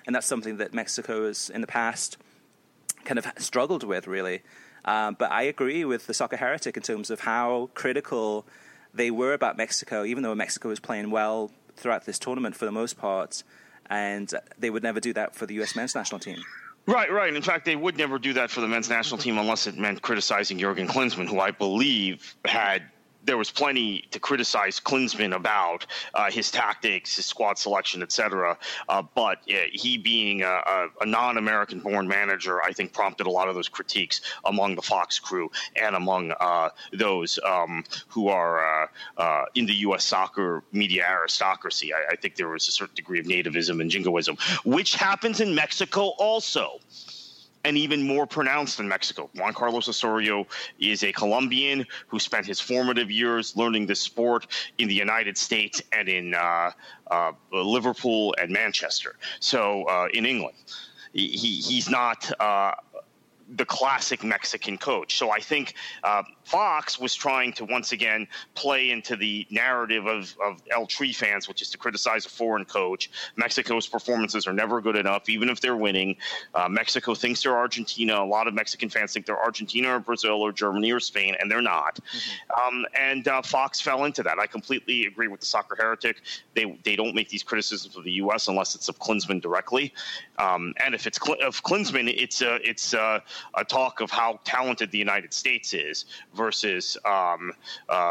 and that's something that Mexico has in the past kind of struggled with, really. Um, but I agree with the Soccer Heretic in terms of how critical they were about Mexico, even though Mexico was playing well throughout this tournament for the most part, and they would never do that for the U S men's national team. Right, right. In fact, they would never do that for the men's national team unless it meant criticizing Jurgen Klinsmann, who I believe had there was plenty to criticize Klinsmann about uh, his tactics, his squad selection, et cetera. Uh, but uh, he being a, a, a non-American born manager, I think prompted a lot of those critiques among the Fox crew and among uh, those um, who are uh, uh, in the U S soccer media aristocracy. I, I think there was a certain degree of nativism and jingoism, which happens in Mexico also. And even more pronounced in Mexico. Juan Carlos Osorio is a Colombian who spent his formative years learning this sport in the United States and in uh, uh, Liverpool and Manchester. So uh, in England, he, he's not uh, the classic Mexican coach. So I think uh, Fox was trying to once again play into the narrative of, of El Tri fans, which is to criticize a foreign coach. Mexico's performances are never good enough, even if they're winning. Uh, Mexico thinks they're Argentina. A lot of Mexican fans think they're Argentina or Brazil or Germany or Spain, and they're not. Mm-hmm. Um, and uh, Fox fell into that. I completely agree with the Soccer Heretic. They they don't make these criticisms of the U S unless it's of Klinsmann directly. Um, and if it's Cl- of Klinsmann, it's uh, it's uh, a talk of how talented the United States is versus um, uh,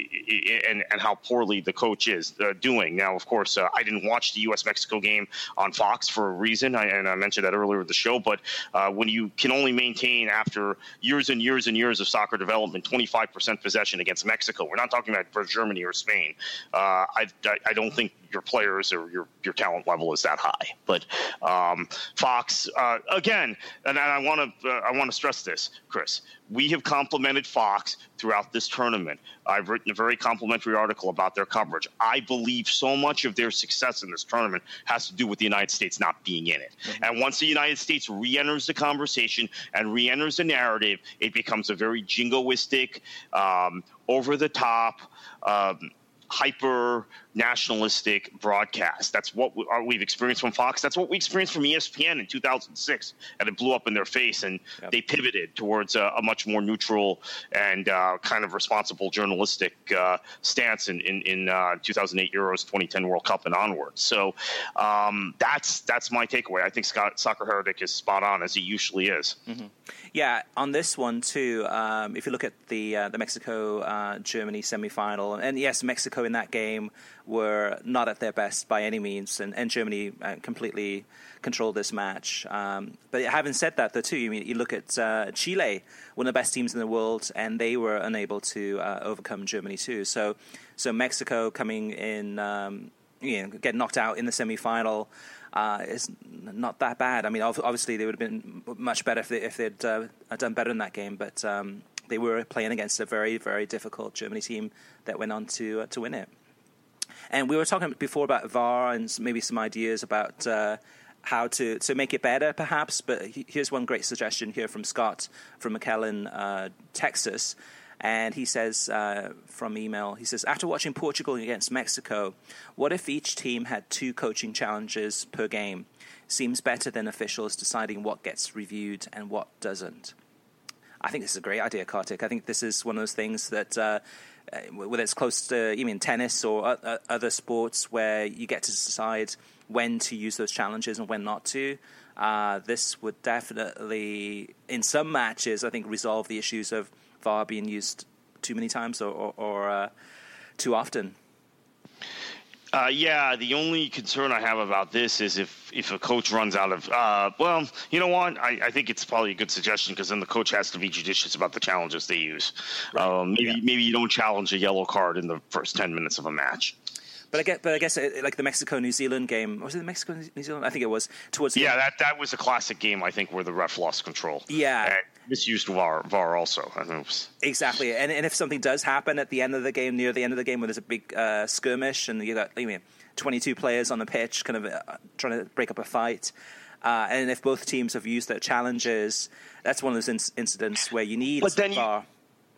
and, and how poorly the coach is uh, doing. Now, of course, uh, I didn't watch the U S Mexico game on Fox for a reason, I, and I mentioned that earlier in the show, but uh, when you can only maintain, after years and years and years of soccer development, twenty-five percent possession against Mexico, we're not talking about for Germany or Spain, uh, I, I don't think your players or your, your talent level is that high. But um, Fox, uh, again, and I want to uh, I want to stress this, Chris, we have complimented Fox throughout this tournament. I've written a very complimentary article about their coverage. I believe so much of their success in this tournament has to do with the United States not being in it. Mm-hmm. And once the United States re-enters the conversation and re-enters the narrative, it becomes a very jingoistic, um, over-the-top, um, hyper nationalistic broadcast. That's what we, we've experienced from Fox. That's what we experienced from E S P N in two thousand six, and it blew up in their face, and yep. they pivoted towards a, a much more neutral and uh, kind of responsible journalistic uh, stance in in, in uh, two thousand eight Euros, twenty ten World Cup, and onwards. So um, that's that's my takeaway. I think Scott, Soccer Heretic is spot on, as he usually is. Mm-hmm. Yeah, on this one too. Um, if you look at the uh, the Mexico uh, Germany semifinal, and yes, Mexico in that game were not at their best by any means, and, and Germany uh, completely controlled this match. Um, but having said that, though, too, you, mean, you look at uh, Chile, one of the best teams in the world, and they were unable to uh, overcome Germany too. So, so Mexico coming in, um, you know, get knocked out in the semifinal uh, is not that bad. I mean, obviously they would have been much better if, they, if they'd uh, done better in that game, but um, they were playing against a very, very difficult Germany team that went on to uh, to win it. And we were talking before about V A R and maybe some ideas about uh, how to, to make it better, perhaps. But here's one great suggestion here from Scott from McAllen, uh, Texas. And he says, uh, from email, he says, after watching Portugal against Mexico, what if each team had two coaching challenges per game? Seems better than officials deciding what gets reviewed and what doesn't. I think this is a great idea, Kartik. I think this is one of those things that... Uh, whether it's close to, you mean tennis or uh, other sports where you get to decide when to use those challenges and when not to. Uh, this would definitely, in some matches, I think, resolve the issues of V A R being used too many times or, or, or uh, too often. Uh, yeah, the only concern I have about this is if, if a coach runs out of uh, – well, you know what? I, I think it's probably a good suggestion because then the coach has to be judicious about the challenges they use. Right. Um, maybe yeah. maybe you don't challenge a yellow card in the first ten minutes of a match. But I guess, but I guess like the Mexico-New Zealand game, was it the Mexico-New Zealand? I think it was. Towards the yeah, end. that that was a classic game, I think, where the ref lost control. Yeah. And misused V A R, V A R also. I mean, it was... Exactly. And and if something does happen at the end of the game, near the end of the game, where there's a big uh, skirmish and you got, I mean, twenty-two players on the pitch kind of uh, trying to break up a fight, uh, and if both teams have used their challenges, that's one of those in- incidents where you need but then V A R. You...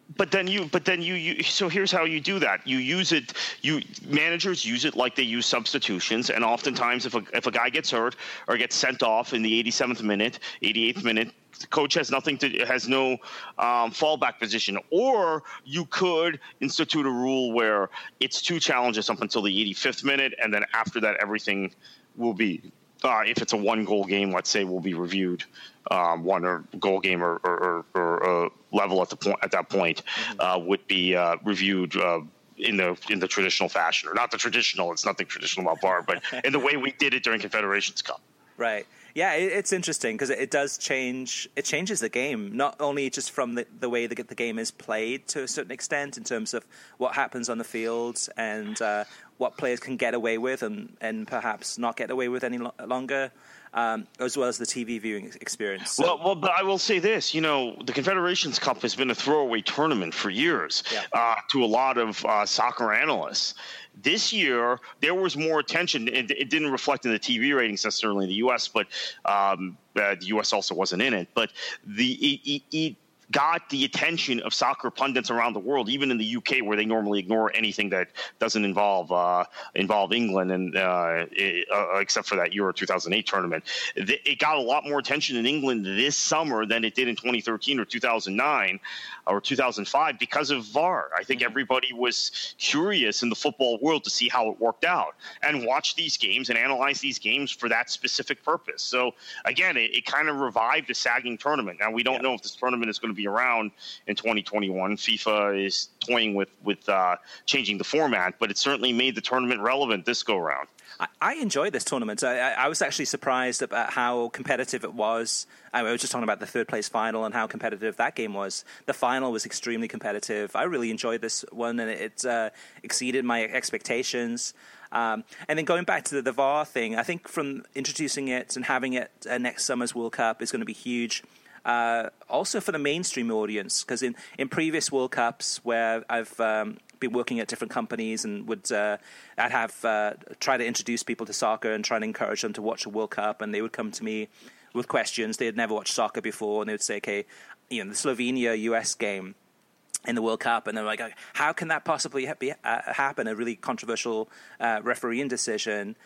But then you, but then you, you, so here's how you do that. You use it, you, managers use it like they use substitutions. And oftentimes if a, if a guy gets hurt or gets sent off in the eighty-seventh minute, eighty-eighth minute, the coach has nothing to, has no um, fallback position. Or you could institute a rule where it's two challenges up until the eighty-fifth minute. And then after that, everything will be, uh, if it's a one goal game, let's say, will be reviewed. Um, one or goal game or, or, or, or uh, level at the point at that point mm-hmm. uh, would be uh, reviewed uh, in the in the traditional fashion, or not the traditional. It's nothing traditional about V A R, but in the way we did it during Confederations Cup. Right. Yeah, it, it's interesting because it, it does change. It changes the game, not only just from the, the way the, the game is played to a certain extent in terms of what happens on the field and uh, what players can get away with and, and perhaps not get away with any lo- longer. Um, as well as the T V viewing experience. So. Well, well, but I will say this, you know, the Confederations Cup has been a throwaway tournament for years yeah. uh, to a lot of uh, soccer analysts. This year, there was more attention. It, it didn't reflect in the T V ratings necessarily in the U S, but um, uh, the U S also wasn't in it. But the it, it, it got the attention of soccer pundits around the world, even in the U K, where they normally ignore anything that doesn't involve uh, involve England, and uh, it, uh, except for that Euro two thousand eight tournament. It got a lot more attention in England this summer than it did in twenty thirteen or two thousand nine or two thousand five because of V A R. I think everybody was curious in the football world to see how it worked out and watch these games and analyze these games for that specific purpose. So again, it, it kind of revived a sagging tournament. Now we don't yeah. know if this tournament is going to be around in twenty twenty-one. FIFA is toying with with uh, changing the format, but it certainly made the tournament relevant this go round. I, I enjoyed this tournament. I, I was actually surprised about how competitive it was. I was just talking about the third place final and how competitive that game was. The final was extremely competitive. I really enjoyed this one, and it uh, exceeded my expectations. Um, and then going back to the, the V A R thing, I think from introducing it and having it uh, next summer's World Cup is going to be huge. Uh, also for the mainstream audience, because in, in previous World Cups where I've um, been working at different companies and would uh, I'd have uh, try to introduce people to soccer and try to encourage them to watch a World Cup, and they would come to me with questions. They had never watched soccer before, and they would say, okay, you know, the Slovenia U S game in the World Cup, and they're like, how can that possibly ha- be, uh, happen? A really controversial uh, refereeing decision.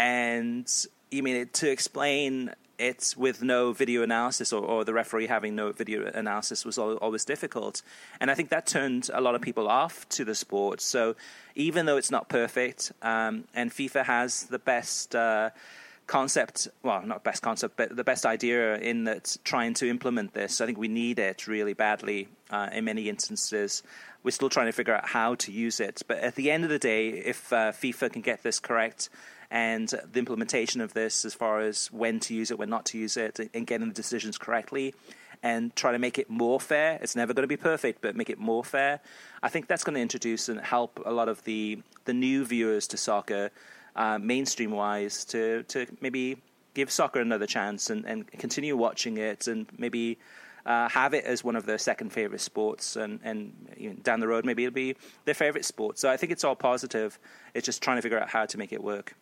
And you mean to explain it with no video analysis, or, or the referee having no video analysis, was always difficult. And I think that turned a lot of people off to the sport. So even though it's not perfect, um, and FIFA has the best uh, concept, well, not best concept, but the best idea in that trying to implement this, I think we need it really badly uh, in many instances. We're still trying to figure out how to use it. But at the end of the day, if uh, FIFA can get this correct, and the implementation of this as far as when to use it, when not to use it, and getting the decisions correctly, and try to make it more fair. It's never going to be perfect, but make it more fair. I think that's going to introduce and help a lot of the, the new viewers to soccer, uh, mainstream-wise, to, to maybe give soccer another chance and, and continue watching it, and maybe uh, have it as one of their second favorite sports, and, and you know, down the road maybe it'll be their favorite sport. So I think it's all positive. It's just trying to figure out how to make it work.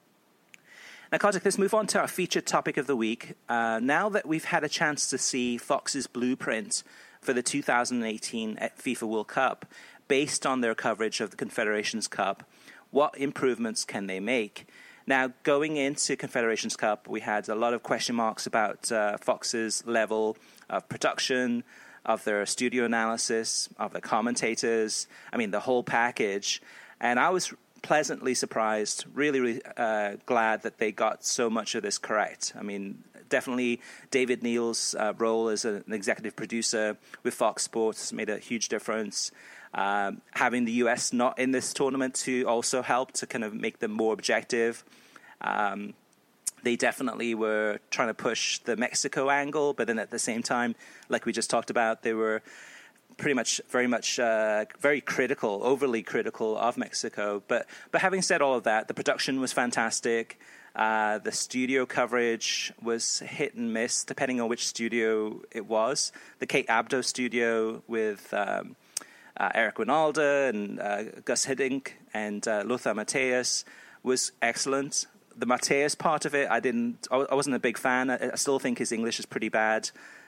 Now, Kartik, let's move on to our featured topic of the week. Uh, now that we've had a chance to see Fox's blueprint for the two thousand eighteen FIFA World Cup, based on their coverage of the Confederations Cup, what improvements can they make? Now, going into Confederations Cup, we had a lot of question marks about uh, Fox's level of production, of their studio analysis, of the commentators, I mean, the whole package. And I was pleasantly surprised, really, really uh, glad that they got so much of this correct. I mean, definitely David Neal's uh, role as an executive producer with Fox Sports made a huge difference. Um, having the U S not in this tournament to also help to kind of make them more objective. Um, they definitely were trying to push the Mexico angle, but then at the same time, like we just talked about, they were pretty much very much uh, very critical, overly critical of Mexico. But but having said all of that, the production was fantastic. Uh, the studio coverage was hit and miss, depending on which studio it was. The Kate Abdo studio with um, uh, Eric Winalda and uh, Gus Hiddink and uh, Lothar Matthäus was excellent. The Matthäus part of it, I didn't. I wasn't a big fan. I, I still think his English is pretty bad.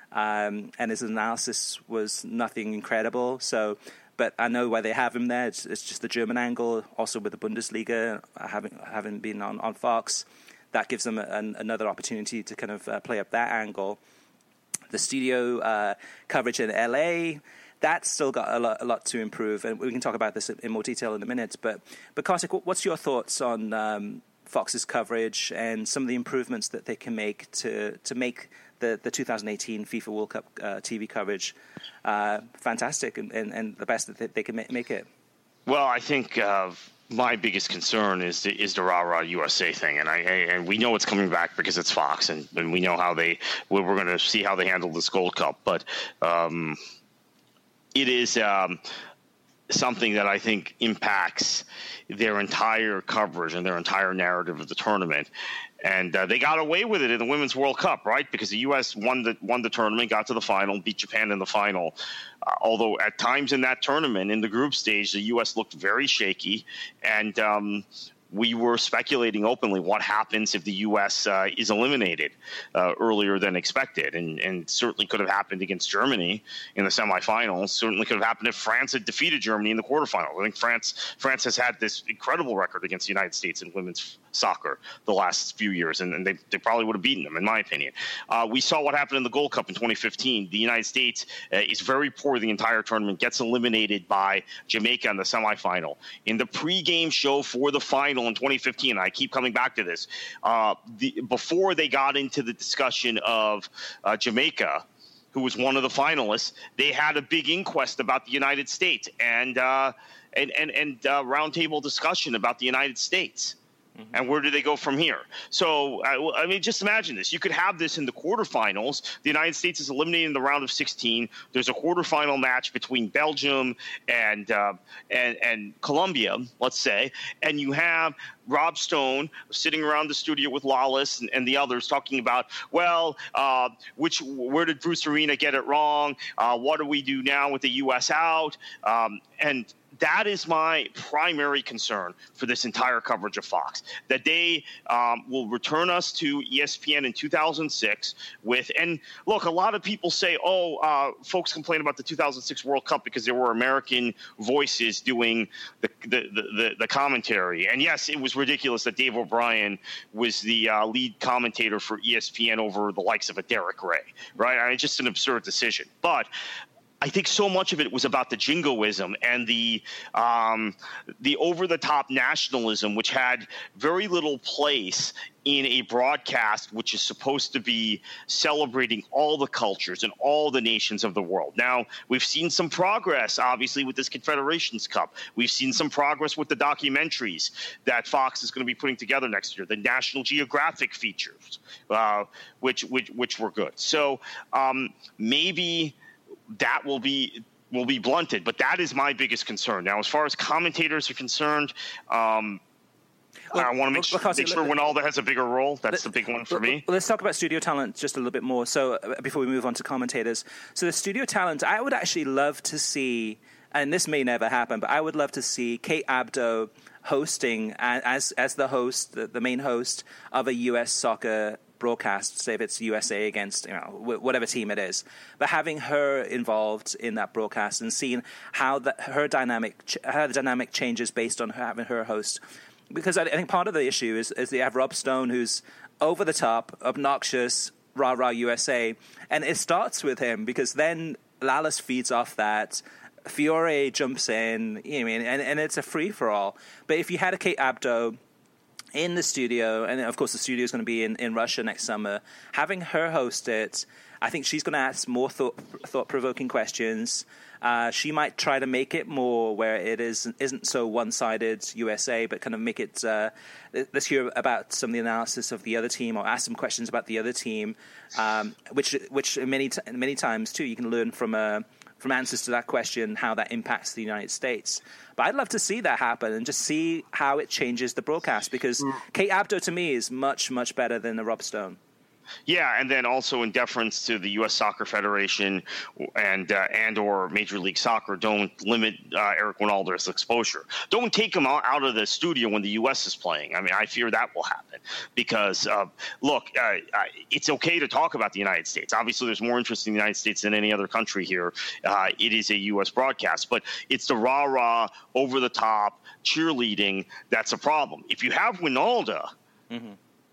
um, and his analysis was nothing incredible. So, but I know why they have him there. It's, it's just the German angle, also with the Bundesliga having having been on, on Fox. That gives them an, another opportunity to kind of uh, play up that angle. The studio uh, coverage in L A, that's still got a lot, a lot to improve, and we can talk about this in more detail in a minute. But, but Kartik, what's your thoughts on um, Fox's coverage and some of the improvements that they can make to to make the, the two thousand eighteen FIFA World Cup uh, T V coverage uh, fantastic and, and, and the best that they, they can make it? Well, I think uh, my biggest concern is the, is the rah rah U S A thing, and I and we know it's coming back because it's Fox, and, and we know how they we're going to see how they handle this Gold Cup, but um, it is um, something that I think impacts their entire coverage and their entire narrative of the tournament. And uh, they got away with it in the Women's World Cup, right? Because the U S won the won the tournament, got to the final, beat Japan in the final. Uh, although at times in that tournament, in the group stage, the U S looked very shaky, and um, we were speculating openly what happens if the U S uh, is eliminated uh, earlier than expected, and, and certainly could have happened against Germany in the semifinals. Certainly could have happened if France had defeated Germany in the quarterfinals. I think France France has had this incredible record against the United States in women's soccer the last few years, and, and they, they probably would have beaten them, in my opinion. Uh, we saw what happened in the Gold Cup in twenty fifteen. The United States uh, is very poor the entire tournament, gets eliminated by Jamaica in the semifinal. In the pregame show for the final in twenty fifteen, and I keep coming back to this, uh, the, before they got into the discussion of uh, Jamaica, who was one of the finalists, they had a big inquest about the United States and uh, and and, and uh, roundtable discussion about the United States. And where do they go from here? So, I mean, just imagine this. You could have this in the quarterfinals. The United States is eliminated in the round of sixteen. There's a quarterfinal match between Belgium and uh, and, and Colombia, let's say. And you have Rob Stone sitting around the studio with Lawless and, and the others talking about, well, uh, which where did Bruce Arena get it wrong? Uh, what do we do now with the U S out? Um, and that is my primary concern for this entire coverage of Fox, that they um, will return us to E S P N in two thousand six with, and look, a lot of people say, oh, uh, folks complain about the two thousand six World Cup because there were American voices doing the the, the, the commentary. And yes, it was ridiculous that Dave O'Brien was the uh, lead commentator for E S P N over the likes of a Derek Ray, right? I mean, just an absurd decision. But I think so much of it was about the jingoism and the um, the over-the-top nationalism, which had very little place in a broadcast which is supposed to be celebrating all the cultures and all the nations of the world. Now, we've seen some progress, obviously, with this Confederations Cup. We've seen some progress with the documentaries that Fox is going to be putting together next year, the National Geographic features, uh, which, which, which were good. So um, maybe that will be will be blunted, but that is my biggest concern. Now, as far as commentators are concerned, um, well, I want to make, sure, make sure Winalda has a bigger role. That's the big one for me. Well, let's talk about studio talent just a little bit more. So uh, before we move on to commentators, so the studio talent, I would actually love to see, and this may never happen, but I would love to see Kate Abdo hosting as as the host, the, the main host of a U S soccer broadcast, say if it's U S A against, you know, whatever team it is, but having her involved in that broadcast and seeing how the, her dynamic, how the dynamic changes based on her having her host. Because I, I think part of the issue is, is they have Rob Stone, who's over the top, obnoxious, rah rah U S A, and it starts with him because then Lallis feeds off that. Fiore jumps in, you know, and, and it's a free for all. But if you had a Kate Abdo in the studio, and of course the studio is going to be in, in Russia next summer, having her host it, I think she's going to ask more thought, thought-provoking questions. Uh, she might try to make it more where it is, isn't so one-sided U S A, but kind of make it, uh, let's hear about some of the analysis of the other team or ask some questions about the other team, um, which which many t- many times, too, you can learn from a from answers to that question, how that impacts the United States. But I'd love to see that happen and just see how it changes the broadcast, because mm. Kate Abdo, to me, is much, much better than the Rob Stone. yeah, and then also in deference to the U S Soccer Federation and uh, and or Major League Soccer, don't limit uh, Eric Wynalder's exposure. Don't take him out, out of the studio when the U S is playing. I mean, I fear that will happen because, uh, look, uh, it's okay to talk about the United States. Obviously, there's more interest in the United States than any other country here. Uh, it is a U S broadcast, but it's the rah-rah, over-the-top cheerleading that's a problem. If you have Wynalda mm-hmm.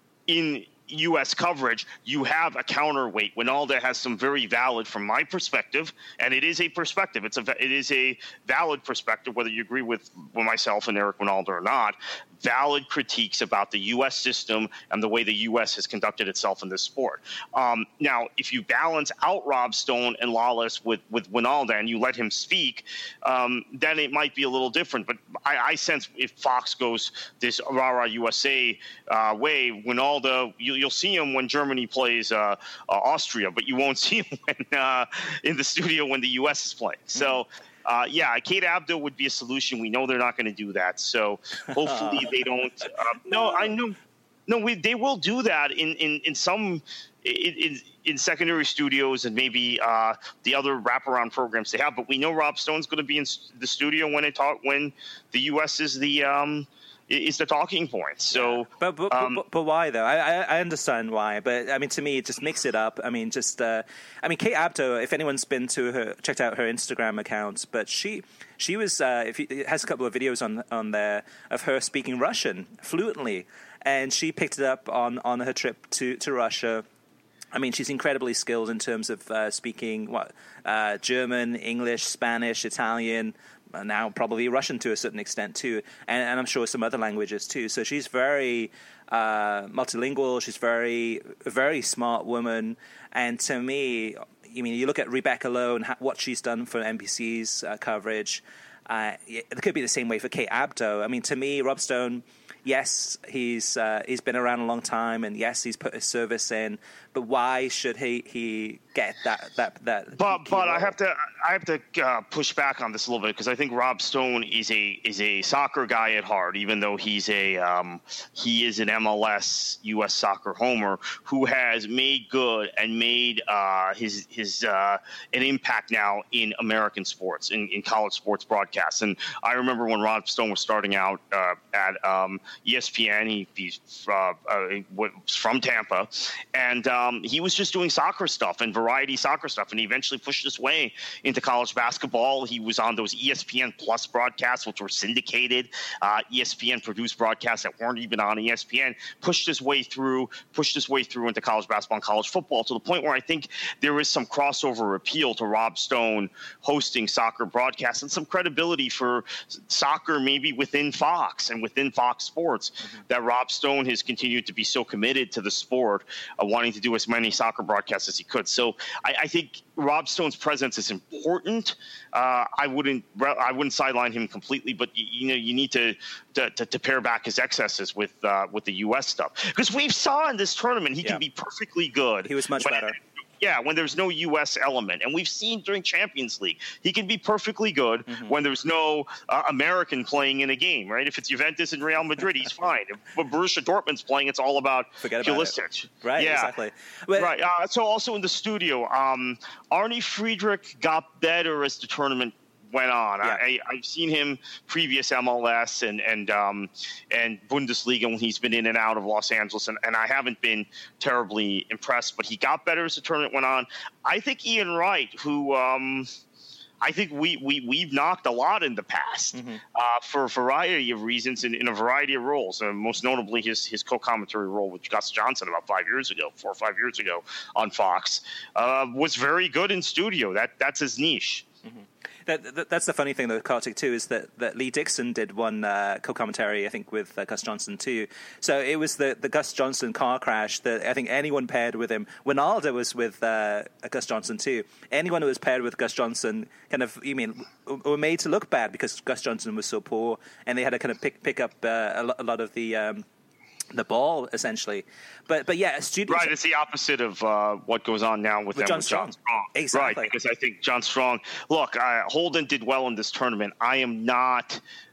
in U S coverage, you have a counterweight. Wynalda has some very valid, from my perspective, and it is a perspective. It's a it is a valid perspective, whether you agree with, with myself and Eric Wynalda or not. Valid critiques about the U S system and the way the U S has conducted itself in this sport. Um, now, if you balance out Rob Stone and Lawless with with Wynalda and you let him speak, um, then it might be a little different. But I, I sense if Fox goes this rah-rah U S A uh, way, Wynalda, you You'll see him when Germany plays uh, uh, Austria, but you won't see him when, uh, in the studio when the U S is playing. So, uh, yeah, Kate Abdo would be a solution. We know they're not going to do that. So hopefully they don't. Uh, no, I know. No, we, they will do that in, in, in some in, in, in secondary studios and maybe uh, the other wraparound programs they have. But we know Rob Stone's going to be in the studio when it talk, when the U S is the um, – is the talking point. So, yeah. but, but, um, but but why though? I I understand why, but I mean, to me, just mix it up. I mean, just uh, I mean, Kate Abdo. If anyone's been to her, checked out her Instagram accounts, but she she was uh, if you, it has a couple of videos on on there of her speaking Russian fluently, and she picked it up on on her trip to to Russia. I mean, she's incredibly skilled in terms of uh, speaking what uh, German, English, Spanish, Italian. Now probably Russian to a certain extent too, and, and I'm sure some other languages too. So she's very uh, multilingual. She's very, very smart woman. And to me, I mean, you look at Rebecca Lowe and ha- what she's done for N B C's uh, coverage. Uh, it could be the same way for Kate Abdo. I mean, to me, Rob Stone, yes, he's uh, he's been around a long time, and yes, he's put his service in. But why should he, he get that that that? But but I have to I have to uh, push back on this a little bit because I think Rob Stone is a is a soccer guy at heart, even though he's a um, he is an M L S U S soccer homer who has made good and made uh, his his uh, an impact now in American sports, in, in college sports broadcasts. And I remember when Rob Stone was starting out uh, at um, E S P N, he, he's uh, uh, was from Tampa, and um, Um, he was just doing soccer stuff and variety soccer stuff, and he eventually pushed his way into college basketball. He was on those E S P N Plus broadcasts, which were syndicated, uh, E S P N produced broadcasts that weren't even on E S P N. Pushed his way through, pushed his way through into college basketball and college football to the point where I think there is some crossover appeal to Rob Stone hosting soccer broadcasts and some credibility for soccer, maybe within Fox and within Fox Sports, mm-hmm. that Rob Stone has continued to be so committed to the sport, uh, wanting to do as many soccer broadcasts as he could. So I, I think Rob Stone's presence is important. Uh, I wouldn't I wouldn't sideline him completely, but you, you know you need to to, to to pare back his excesses with uh, with the U S stuff, because we've saw in this tournament he yeah. can be perfectly good. He was much when, better. Yeah, when there's no U S element. And we've seen during Champions League, he can be perfectly good mm-hmm. when there's no uh, American playing in a game, right? If it's Juventus and Real Madrid, he's fine. If Borussia Dortmund's playing, it's all about Forget about Pulisic. It. Right, yeah. exactly. But, right. Uh, so also in the studio, um, Arnie Friedrich got better as the tournament went on. Yeah. I, I've seen him previous M L S and and um, and Bundesliga when he's been in and out of Los Angeles, and, and I haven't been terribly impressed. But he got better as the tournament went on. I think Ian Wright, who um, I think we, we, we've knocked a lot in the past mm-hmm. uh, for a variety of reasons in, in a variety of roles, uh, most notably his, his co-commentary role with Gus Johnson about five years ago, four or five years ago on Fox, uh, was very good in studio. That That's his niche. Mm-hmm. That, that, that's the funny thing, though, Kartik, too, is that, that Lee Dixon did one uh, co-commentary, I think, with uh, Gus Johnson, too. So it was the, the Gus Johnson car crash that I think anyone paired with him. Wynalda was with uh, Gus Johnson, too. Anyone who was paired with Gus Johnson kind of, you mean, were made to look bad because Gus Johnson was so poor, and they had to kind of pick, pick up uh, a, lot, a lot of the... Um, the ball, essentially. But but yeah, students... Right, it's the opposite of uh, what goes on now with, with them John with Strong. John Strong. Exactly. Right, because I think John Strong... Look, uh, Holden did well in this tournament. I am not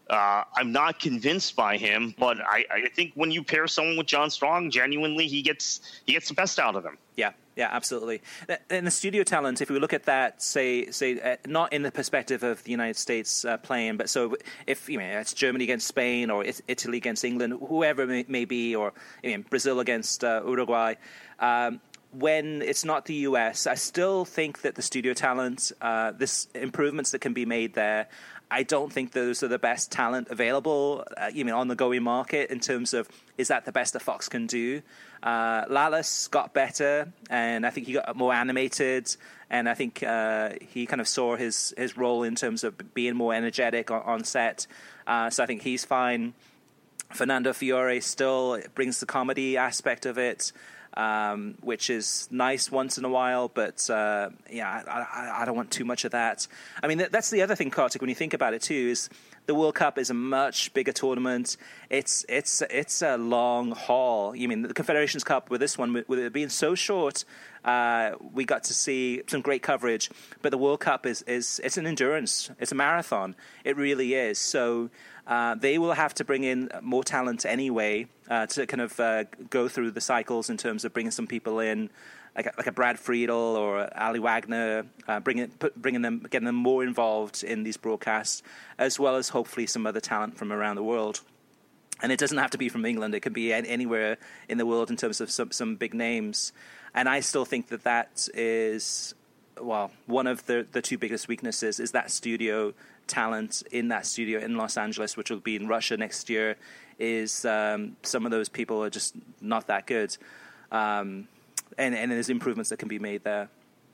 Uh, I'm not convinced by him, but I, I think when you pair someone with John Strong, genuinely, he gets he gets the best out of him. Yeah, yeah, absolutely. And the studio talent, if we look at that, say, say, uh, not in the perspective of the United States uh, playing, but so if you know it's Germany against Spain or it's Italy against England, whoever it may, may be, or I mean, Brazil against uh, Uruguay. Um, When it's not the U S, I still think that the studio talent, uh, this improvements that can be made there, I don't think those are the best talent available, uh, you mean, on the going market in terms of, is that the best that Fox can do? Uh, Lallis got better, and I think he got more animated, and I think uh, he kind of saw his, his role in terms of being more energetic on, on set. Uh, so I think he's fine. Fernando Fiore still brings the comedy aspect of it. Um, which is nice once in a while, but uh, yeah, I, I, I don't want too much of that. I mean, that's the other thing, Kartik, when you think about it too, is the World Cup is a much bigger tournament. It's it's it's a long haul. You mean the Confederations Cup with this one, with it being so short, uh, we got to see some great coverage. But the World Cup is is it's an endurance. It's a marathon. It really is. So. Uh, they will have to bring in more talent anyway uh, to kind of uh, go through the cycles in terms of bringing some people in, like a, like a Brad Friedel or Ali Wagner, uh, bringing put, bringing them, getting them more involved in these broadcasts, as well as hopefully some other talent from around the world. And it doesn't have to be from England; it could be anywhere in the world in terms of some some big names. And I still think that that is, well, one of the the two biggest weaknesses is that studio talent in that studio in Los Angeles, which will be in Russia next year, is um, some of those people are just not that good. Um, and, and there's improvements that can be made there.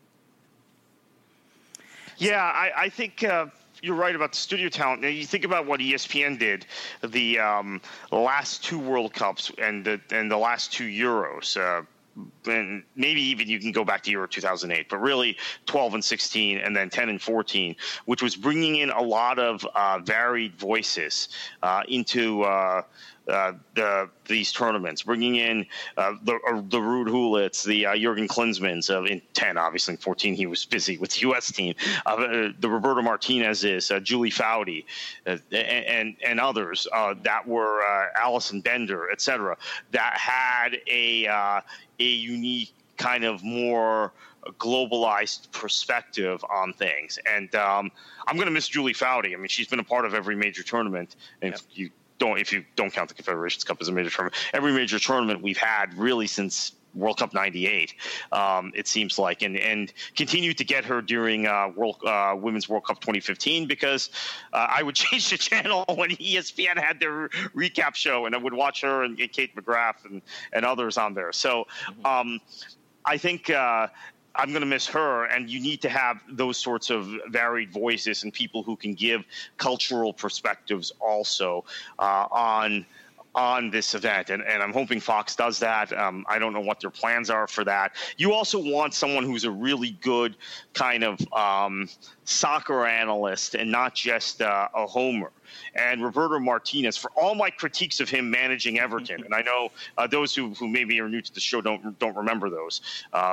Yeah, I, I think uh, you're right about the studio talent. Now, you think about what E S P N did the um, last two World Cups and the, and the last two Euros. Uh, and maybe even you can go back to Euro two thousand eight, but really twelve and sixteen and then ten and fourteen, which was bringing in a lot of uh, varied voices uh, into uh, uh, the, these tournaments, bringing in uh, the, uh, the Ruud Gullits, the uh, Jurgen Klinsmanns uh, in ten, obviously in fourteen he was busy with the U S team, uh, the Roberto Martinez's, uh, Julie Foudy, uh, and, and others uh, that were uh, Allison Bender, et cetera, that had a uh, a unique kind of more globalized perspective on things. And um, I'm going to miss Julie Foudy. I mean, she's been a part of every major tournament. And yep. if you don't, if you don't count the Confederations Cup as a major tournament, every major tournament we've had really since World Cup ninety-eight, um, it seems like, and, and continued to get her during uh, World uh, Women's World Cup twenty fifteen, because uh, I would change the channel when E S P N had their recap show, and I would watch her and, and Kate McGrath and, and others on there. So um, I think uh, I'm going to miss her, and you need to have those sorts of varied voices and people who can give cultural perspectives also uh, on on this event, and, and I'm hoping Fox does that. Um, I don't know what their plans are for that. You also want someone who's a really good kind of um, soccer analyst and not just uh, a homer. And Roberto Martinez, for all my critiques of him managing Everton, and I know uh, those who, who maybe are new to the show don't don't remember those. Uh,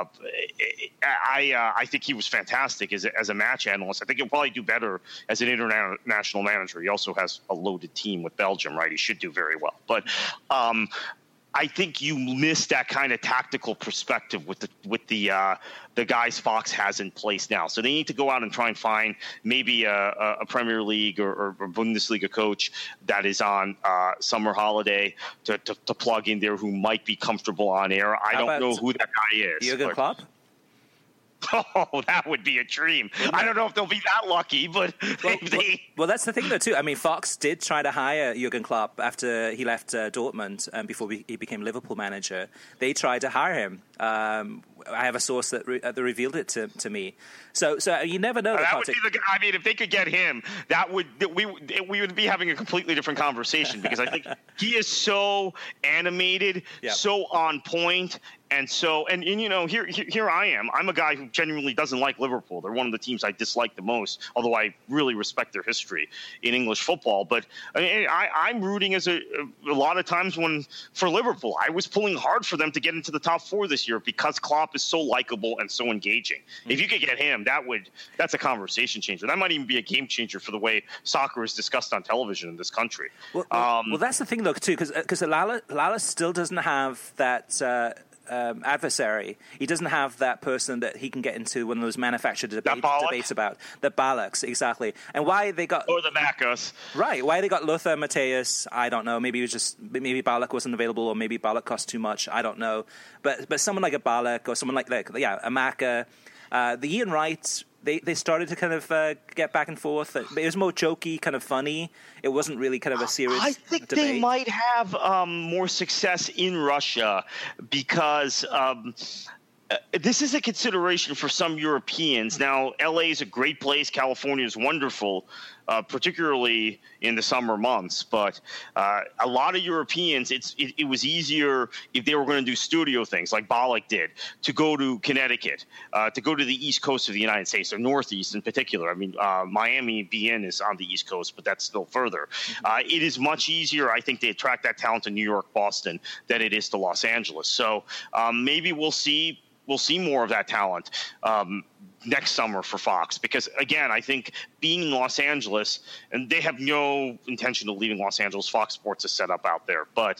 I uh, I think he was fantastic as a, as a match analyst. I think he'll probably do better as an international manager. He also has a loaded team with Belgium, right? He should do very well. But um, I think you miss that kind of tactical perspective with the with the uh, the guys Fox has in place now. So they need to go out and try and find maybe a, a Premier League or, or Bundesliga coach that is on uh, summer holiday to, to, to plug in there who might be comfortable on air. I How don't know who that guy is. Jurgen Klopp? Oh, that would be a dream. I don't know if they'll be that lucky, but well, they... well, well, that's the thing, though, too. I mean, Fox did try to hire Jurgen Klopp after he left uh, Dortmund um, before he became Liverpool manager. They tried to hire him. Um, I have a source that, re- that revealed it to, to me. So, so you never know. That would be the, I mean, if they could get him, that would we we would be having a completely different conversation, because I think he is so animated, yeah. so on point, And so, and, and you know, here, here here I am. I'm a guy who genuinely doesn't like Liverpool. They're one of the teams I dislike the most, although I really respect their history in English football. But I, I, I'm rooting as a, a lot of times when for Liverpool, I was pulling hard for them to get into the top four this year because Klopp is so likable and so engaging. Mm-hmm. If you could get him, that would that's a conversation changer. That might even be a game changer for the way soccer is discussed on television in this country. Well, um, well that's the thing, though, too, because because Lala still doesn't have that. Uh, Um, adversary. He doesn't have that person that he can get into one of those manufactured debate, debates about. The Ballocks, exactly. And why they got... Or the Macos. Right. Why they got Lothar Matthäus, I don't know. Maybe it was just... Maybe Ballack wasn't available, or maybe Ballack cost too much. I don't know. But but someone like a Ballack, or someone like, like yeah, a Macca, uh, the Ian Wright... They they started to kind of uh, get back and forth. It was more jokey, kind of funny. It wasn't really kind of a serious I think debate. They might have um, more success in Russia because um, uh, this is a consideration for some Europeans. Now, L A is a great place. California is wonderful, uh, particularly in the summer months. But uh, a lot of Europeans, it's it, it was easier if they were going to do studio things like Ballack did, to go to Connecticut, uh, to go to the East Coast of the United States, or Northeast in particular. I mean, uh, Miami B N is on the East Coast, but that's still further. Mm-hmm. Uh, it is much easier, I think, to attract that talent to New York, Boston, than it is to Los Angeles. So um, maybe we'll see we'll see more of that talent um, next summer for Fox, because again, I think being in Los Angeles, and they have no intention of leaving Los Angeles. Fox Sports is set up out there, but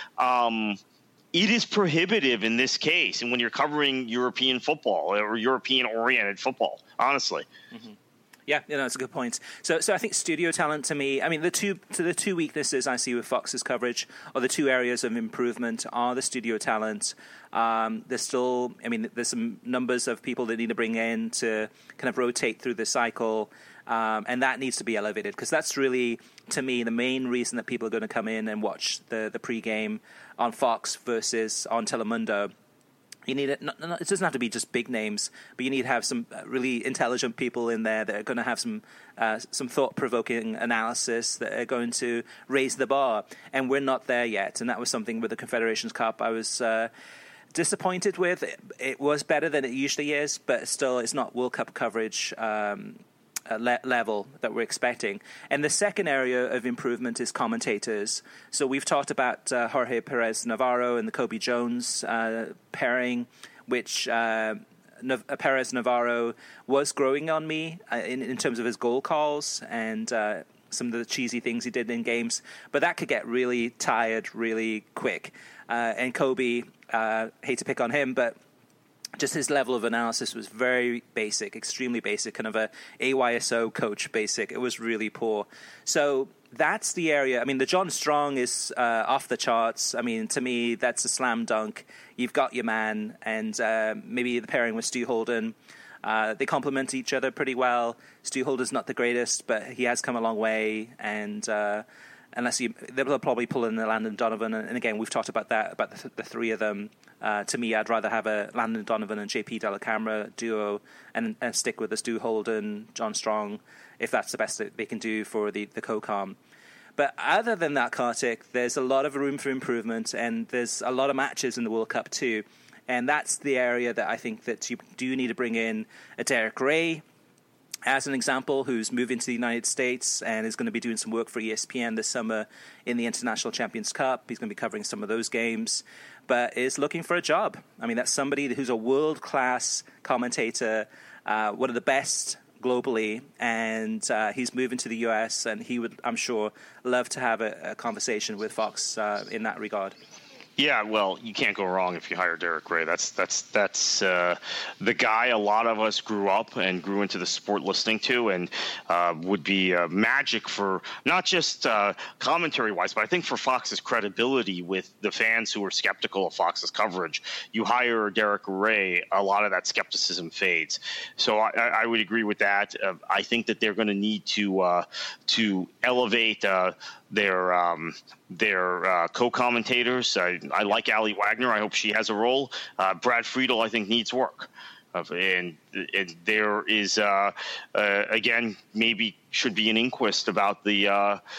um, it is prohibitive in this case. And when you're covering European football or European-oriented football, honestly. Mm-hmm. Yeah, you know, that's a good point. So, so I think studio talent to me, I mean, the two to the two weaknesses I see with Fox's coverage, or the two areas of improvement, are the studio talent. Um, there's still, I mean, there's some numbers of people that need to bring in to kind of rotate through the cycle, um, and that needs to be elevated, because that's really, to me, the main reason that people are going to come in and watch the the pregame on Fox versus on Telemundo. You need it. Not, not, it doesn't have to be just big names, but you need to have some really intelligent people in there that are going to have some uh, some thought-provoking analysis that are going to raise the bar. And we're not there yet. And that was something with the Confederations Cup I was uh, disappointed with. It, it was better than it usually is, but still, it's not World Cup coverage Um, Uh, le- level that we're expecting. And the second area of improvement is commentators. So we've talked about uh, Jorge Perez Navarro and the Kobe Jones uh, pairing, which uh, Nav- Perez Navarro was growing on me uh, in, in terms of his goal calls and uh, some of the cheesy things he did in games. But that could get really tired really quick. Uh, and Kobe, uh, hate to pick on him, but just his level of analysis was very basic, extremely basic, kind of a A Y S O coach basic. It was really poor. So that's the area. I mean, the John Strong is uh, off the charts. I mean, to me, that's a slam dunk. You've got your man, and uh, maybe the pairing with Stu Holden. Uh, they complement each other pretty well. Stu Holden's not the greatest, but he has come a long way, and uh, unless you, they'll probably pull in the Landon Donovan. And again, we've talked about that, about the, th- the three of them. Uh, to me, I'd rather have a Landon Donovan and J P Dellacamera duo and, and stick with the Stu Holden, John Strong, if that's the best that they can do for the, the co-com. But other than that, Kartik, there's a lot of room for improvement, and there's a lot of matches in the World Cup too. And that's the area that I think that you do need to bring in a Derek Ray, as an example, who's moving to the United States and is going to be doing some work for E S P N this summer in the International Champions Cup. He's going to be covering some of those games, but is looking for a job. I mean, that's somebody who's a world-class commentator, uh, one of the best globally, and uh, he's moving to the U S, and he would, I'm sure, love to have a, a conversation with Fox uh, in that regard. Yeah, well, you can't go wrong if you hire Derek Ray. That's that's that's uh, the guy a lot of us grew up and grew into the sport listening to, and uh, would be uh, magic for not just uh, commentary-wise, but I think for Fox's credibility with the fans who are skeptical of Fox's coverage. You hire Derek Ray, a lot of that skepticism fades. So I, I would agree with that. Uh, I think that they're going to need to uh, to elevate Uh, their um, their uh, co-commentators. I, I like Ali Wagner. I hope she has a role. Uh, Brad Friedel, I think, needs work. Uh, and, and there is, uh, uh, again, maybe should be an inquest about the uh,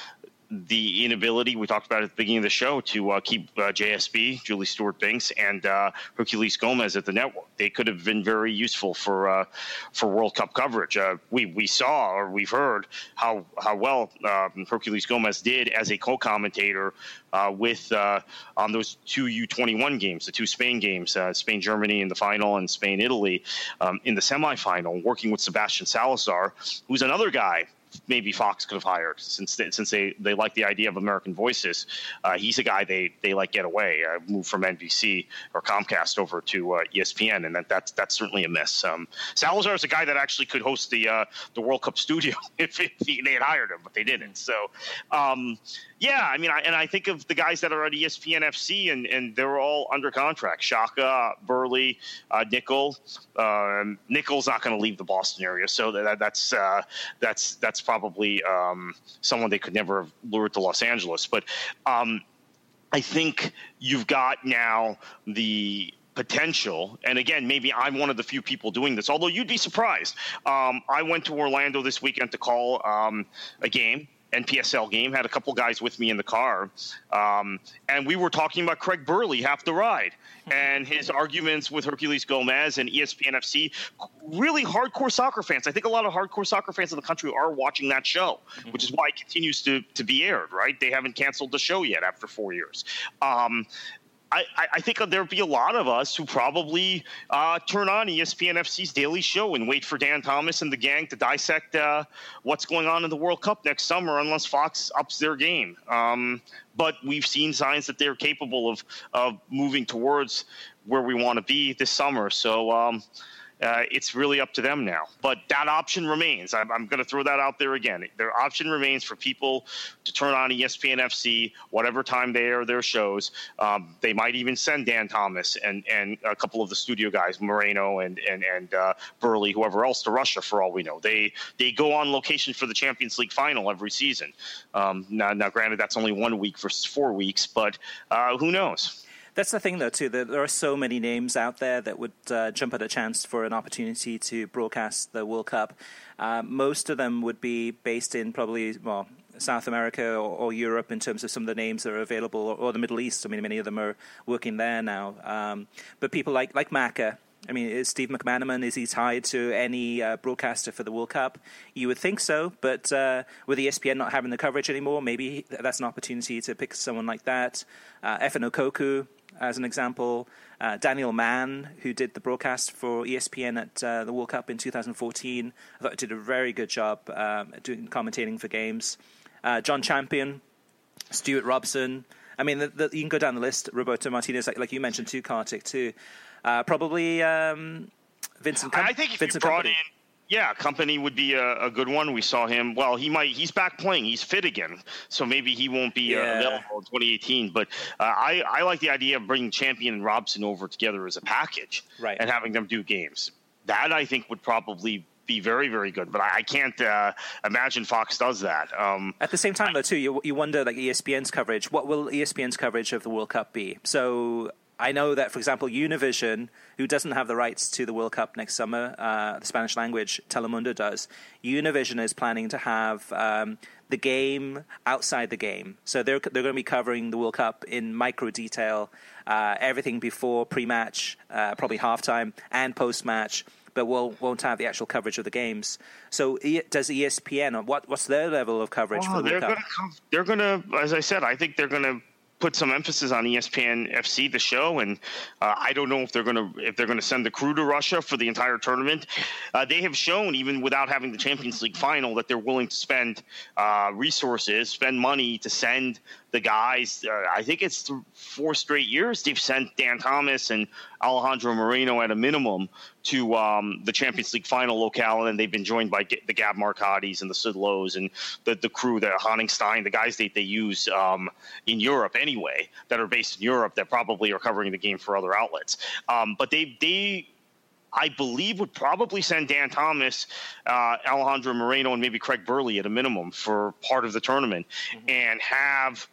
the inability, we talked about at the beginning of the show, to uh, keep uh, J S B, Julie Stewart-Binks, and uh, Herculez Gomez at the network. They could have been very useful for uh, for World Cup coverage. Uh, we we saw, or we've heard, how how well um, Herculez Gomez did as a co-commentator uh, with uh, on those two U twenty-one games, the two Spain games, uh, Spain-Germany in the final and Spain-Italy um, in the semifinal, working with Sebastian Salazar, who's another guy maybe Fox could have hired, since they, since they, they like the idea of American voices. Uh, he's a guy they they let get away, uh, move from N B C or Comcast over to uh, E S P N, and that that's that's certainly a miss. Um, Salazar is a guy that actually could host the uh, the World Cup studio if, if he, they had hired him, but they didn't. So, um, yeah, I mean, I, and I think of the guys that are at E S P N F C, and, and they're all under contract. Shaka, Burley, uh, Nickel. Um, Nickel's not going to leave the Boston area, so that, that's uh, that's that's probably um, someone they could never have lured to Los Angeles. But um, I think you've got now the potential, and again, maybe I'm one of the few people doing this, although you'd be surprised. Um, I went to Orlando this weekend to call um, a game. N P S L game, had a couple guys with me in the car, um, and we were talking about Craig Burley half the ride and his arguments with Herculez Gomez and E S P N F C. Really hardcore soccer fans. I think a lot of hardcore soccer fans in the country are watching that show, mm-hmm. which is why it continues to, to be aired, right? They haven't canceled the show yet after four years. Um, I, I think there'll be a lot of us who probably uh, turn on E S P N F C's daily show and wait for Dan Thomas and the gang to dissect uh, what's going on in the World Cup next summer, unless Fox ups their game. Um, but we've seen signs that they're capable of, of moving towards where we want to be this summer. So um, uh, it's really up to them now. But that option remains. I'm, I'm going to throw that out there again. Their option remains for people to turn on E S P N F C, whatever time they air their shows. Um, they might even send Dan Thomas and, and a couple of the studio guys, Moreno and and, and uh, Burley, whoever else, to Russia for all we know. They they go on location for the Champions League final every season. Um, now, now, granted, that's only one week versus four weeks, but uh, who knows? That's the thing, though, too. There are so many names out there that would uh, jump at a chance for an opportunity to broadcast the World Cup. Uh, most of them would be based in probably, well, South America or, or Europe in terms of some of the names that are available, or, or the Middle East. I mean, many of them are working there now. Um, but people like, like Macca, I mean, is Steve McManaman, is he tied to any uh, broadcaster for the World Cup? You would think so, but uh, with E S P N not having the coverage anymore, maybe that's an opportunity to pick someone like that. Uh, Efen Okoku, as an example, uh, Daniel Mann, who did the broadcast for E S P N at uh, the World Cup in two thousand fourteen, I thought he did a very good job um, doing commentating for games. Uh, John Champion, Stuart Robson. I mean, the, the, you can go down the list. Roberto Martinez, like, like you mentioned too, Kartik, too. Uh, probably um, Vincent. Com- I think if Vincent you brought Company. in. Yeah, Company would be a, a good one. We saw him. Well, he might. He's back playing. He's fit again, so maybe he won't be Yeah. uh, available in twenty eighteen. But uh, I, I like the idea of bringing Champion and Robson over together as a package, Right. and having them do games. That I think would probably be very, very good. But I, I can't uh, imagine Fox does that. Um, At the same time, though, too, you you wonder, like E S P N's coverage. What will E S P N's coverage of the World Cup be? So I know that, for example, Univision, who doesn't have the rights to the World Cup next summer, uh, the Spanish language, Telemundo does. Univision is planning to have um, the game outside the game. So they're they're going to be covering the World Cup in micro detail, uh, everything before pre-match, uh, probably halftime, and post-match, but we'll, won't have the actual coverage of the games. So e- does E S P N, what what's their level of coverage oh, for the they're World Cup? Gonna, they're going to, as I said, I think they're going to put some emphasis on E S P N F C, the show, and uh, I don't know if they're going to if they're going to send the crew to Russia for the entire tournament. Uh, they have shown, even without having the Champions League final, that they're willing to spend uh, resources, spend money to send the guys. Uh, I think it's th- four straight years they've sent Dan Thomas and Alejandro Moreno at a minimum to um, the Champions League final locale, and they've been joined by G- the Gab Marcadis and the Sudlows and the, the crew, the Honigstein, the guys that they use um, in Europe anyway, that are based in Europe, that probably are covering the game for other outlets. Um, but they they. I believe would probably send Dan Thomas, uh, Alejandro Moreno, and maybe Craig Burley at a minimum for part of the tournament, mm-hmm. and have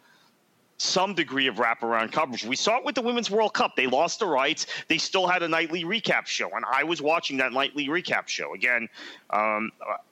some degree of wraparound coverage. We saw it with the Women's World Cup. They lost the rights. They still had a nightly recap show, and I was watching that nightly recap show. Again, um,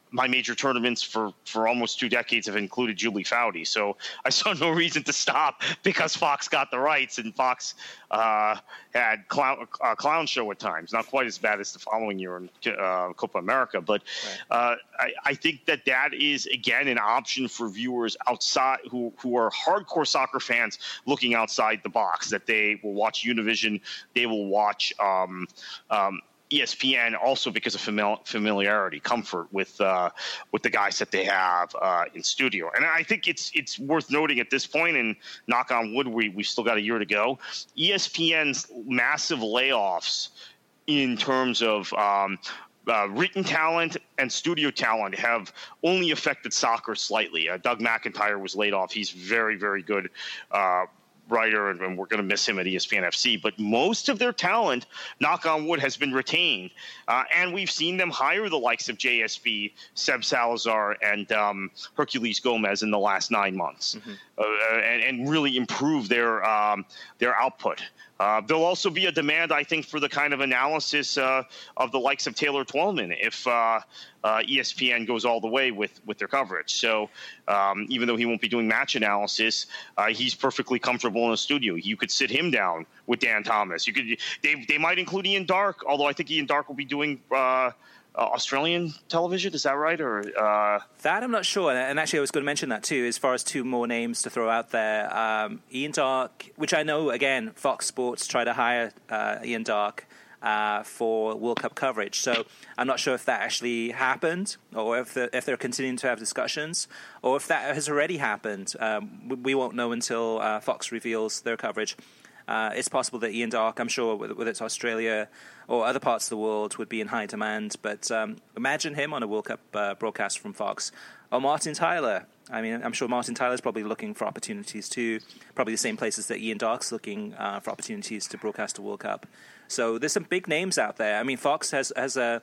my major tournaments for, for almost two decades have included Julie Foudy. So I saw no reason to stop because Fox got the rights, and Fox uh, had clown, uh, clown show at times. Not quite as bad as the following year in uh, Copa America. But uh, I, I think that that is, again, an option for viewers outside who, who are hardcore soccer fans looking outside the box, that they will watch Univision, they will watch um, um, E S P N also because of famili- familiarity, comfort with uh, with the guys that they have uh, in studio. And I think it's it's worth noting at this point, and knock on wood, we, we've still got a year to go, E S P N's massive layoffs in terms of um, uh, written talent and studio talent have only affected soccer slightly. Uh, Doug McIntyre was laid off. He's very, very good uh writer, and, and we're going to miss him at E S P N F C. But most of their talent, knock on wood, has been retained. Uh, and we've seen them hire the likes of J S B, Seb Salazar, and um, Herculez Gomez in the last nine months, mm-hmm. uh, and, and really improve their um, their output. Uh, there'll also be a demand, I think, for the kind of analysis uh, of the likes of Taylor Twellman if uh, uh, E S P N goes all the way with, with their coverage. So um, even though he won't be doing match analysis, uh, he's perfectly comfortable in a studio. You could sit him down with Dan Thomas. You could they they might include Ian Darke, although I think Ian Darke will be doing uh, Uh, Australian television, is that right? Or uh... that I'm not sure. And actually, I was going to mention that too, as far as two more names to throw out there. Um, Ian Darke, which I know, again, Fox Sports tried to hire uh, Ian Darke uh, for World Cup coverage. So I'm not sure if that actually happened, or if they're, if they're continuing to have discussions, or if that has already happened. Um, we, we won't know until uh, Fox reveals their coverage. Uh, it's possible that Ian Darke, I'm sure, whether it's Australia or other parts of the world, would be in high demand. But um, imagine him on a World Cup uh, broadcast from Fox. Or Martin Tyler. I mean, I'm sure Martin Tyler's probably looking for opportunities too. Probably the same places that Ian Darke's looking uh, for opportunities to broadcast a World Cup. So there's some big names out there. I mean, Fox has, has a...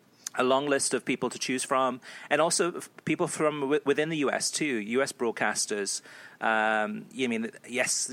a long list of people to choose from, and also people from w- within the U S too, U S broadcasters. Um, I mean, yes,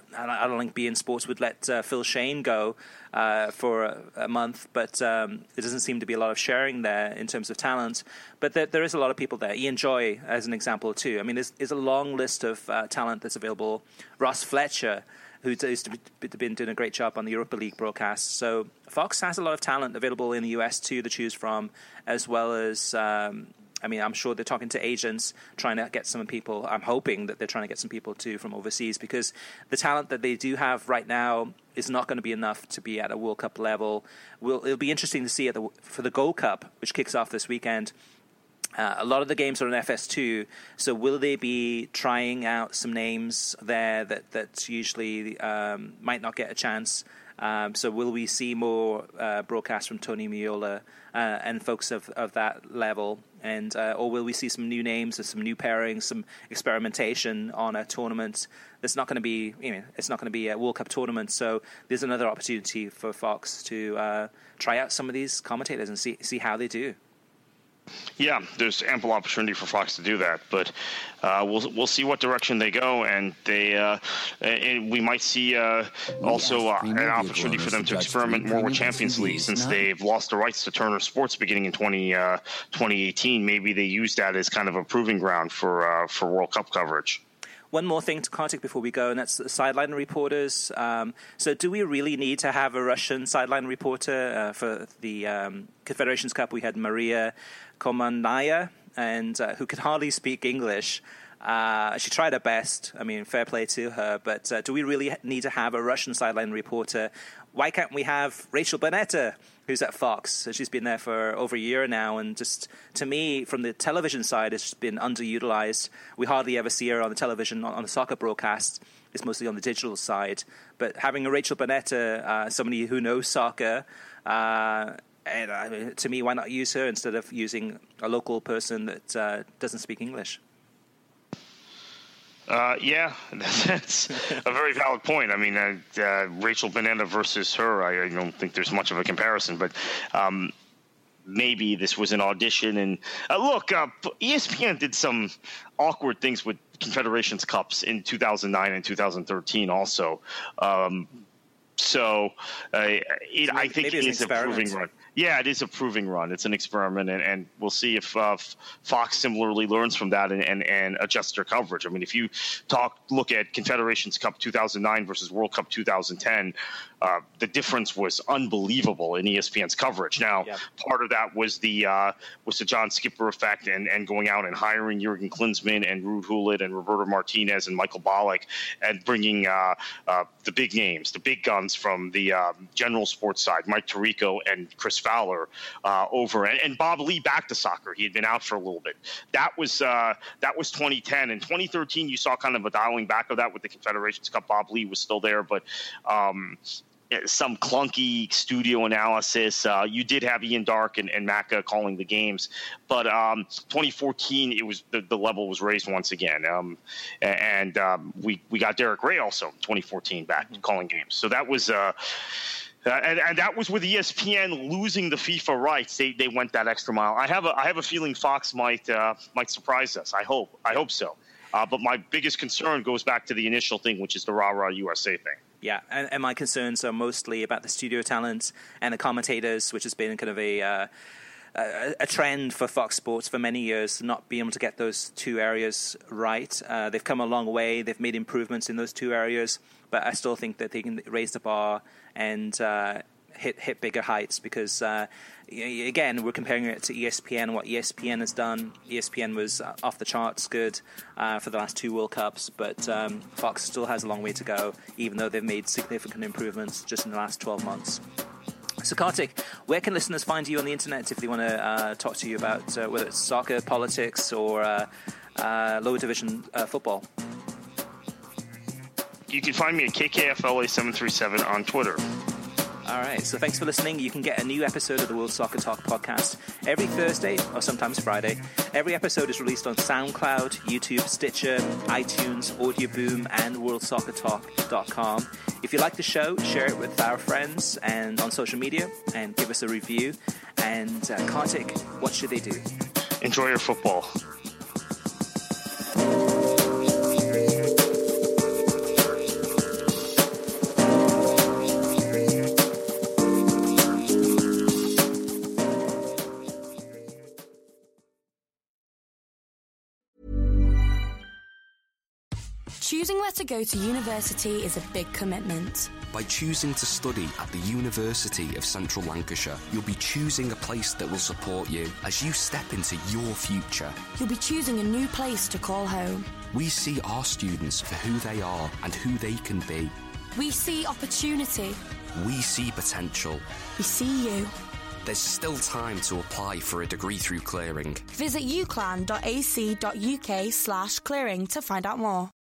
I don't think beIN Sports would let uh, Phil Shane go uh, for a, a month, but um, there doesn't seem to be a lot of sharing there in terms of talent. But there, there is a lot of people there. Ian Joy, as an example, too. I mean, there's, there's a long list of uh, talent that's available. Ross Fletcher, who's been doing a great job on the Europa League broadcast. So Fox has a lot of talent available in the U S too to choose from, as well as, um, I mean, I'm sure they're talking to agents, trying to get some people. I'm hoping that they're trying to get some people too from overseas, because the talent that they do have right now is not going to be enough to be at a World Cup level. We'll, it'll be interesting to see at the, for the Gold Cup, which kicks off this weekend. Uh, a lot of the games are on F S two, so will they be trying out some names there that, that usually um, might not get a chance? Um, so will we see more uh, broadcasts from Tony Meola uh, and folks of, of that level? And uh, or will we see some new names or some new pairings, some experimentation on a tournament that's not going to be, you know, it's not going to be a World Cup tournament. So there's another opportunity for Fox to uh, try out some of these commentators and see see how they do. Yeah, there's ample opportunity for Fox to do that, but uh, we'll we'll see what direction they go, and they uh, and we might see uh, also uh, an opportunity for them to experiment more with Champions League, since they've lost the rights to Turner Sports beginning in twenty eighteen. Maybe they use that as kind of a proving ground for uh, for World Cup coverage. One more thing to Kartik before we go, and that's the sideline reporters. Um, so do we really need to have a Russian sideline reporter? Uh, for the um, Confederations Cup, we had Maria Komanaya, and uh, who could hardly speak English. Uh, she tried her best. I mean, fair play to her. But uh, do we really need to have a Russian sideline reporter? Why can't we have Rachel Bonnetta, who's at Fox? So she's been there for over a year now, and just, to me, from the television side, it's been underutilized. We hardly ever see her on the television, on the soccer broadcast. It's mostly on the digital side. But having a Rachel Bonnetta, uh, somebody who knows soccer, uh, and I mean, to me, why not use her instead of using a local person that uh, doesn't speak English? Uh, yeah, that's a very valid point. I mean, uh, uh, Rachel Bonnetta versus her, I, I don't think there's much of a comparison, but um, maybe this was an audition. And uh, look, uh, E S P N did some awkward things with Confederations Cups in two thousand nine and two thousand thirteen also. Um, so uh, it, I think it is a proving run. Yeah, it is a proving run. It's an experiment, and, and we'll see if uh, Fox similarly learns from that and, and, and adjusts their coverage. I mean, if you talk, look at Confederations Cup two thousand nine versus World Cup two thousand ten, uh, the difference was unbelievable in E S P N's coverage. Now, yep. part of that was the uh, was the John Skipper effect and, and going out and hiring Jurgen Klinsmann and Ruud Gullit and Roberto Martinez and Michael Ballack and bringing uh, uh, the big names, the big guns from the uh, general sports side, Mike Tirico and Chris Fowler uh, over, and, and Bob Lee back to soccer. He had been out for a little bit. That was uh, that was twenty ten. In twenty thirteen, you saw kind of a dialing back of that with the Confederations Cup. Bob Lee was still there, but um, some clunky studio analysis. Uh, you did have Ian Darke and, and Macca calling the games, but um, twenty fourteen, it was the, the level was raised once again, um, and um, we we got Derek Ray also twenty fourteen back mm-hmm. calling games. So that was. Uh, Uh, and, and that was with E S P N losing the FIFA rights. They they went that extra mile. I have a I have a feeling Fox might uh, might surprise us. I hope I hope so. Uh, but my biggest concern goes back to the initial thing, which is the rah rah U S A thing. Yeah, and, and my concerns are mostly about the studio talent and the commentators, which has been kind of a. Uh, A, a trend for Fox Sports for many years, not being able to get those two areas right. Uh, they've come a long way. They've made improvements in those two areas, but I still think that they can raise the bar and uh, hit hit bigger heights because, uh, again, we're comparing it to E S P N and what E S P N has done. E S P N was off the charts good uh, for the last two World Cups, but um, Fox still has a long way to go, even though they've made significant improvements just in the last twelve months. So, Kartik, where can listeners find you on the internet if they want to uh, talk to you about uh, whether it's soccer, politics, or uh, uh, lower division uh, football? You can find me at K K F L A seven three seven on Twitter. All right, so thanks for listening. You can get a new episode of the World Soccer Talk podcast every Thursday or sometimes Friday. Every episode is released on SoundCloud, YouTube, Stitcher, iTunes, Audio Boom, and world soccer talk dot com. If you like the show, share it with our friends and on social media and give us a review. And uh, Kartik, what should they do? Enjoy your football. Choosing where to go to university is a big commitment. By choosing to study at the University of Central Lancashire, you'll be choosing a place that will support you as you step into your future. You'll be choosing a new place to call home. We see our students for who they are and who they can be. We see opportunity. We see potential. We see you. There's still time to apply for a degree through clearing. Visit uclan dot a c dot u k slash clearing to find out more.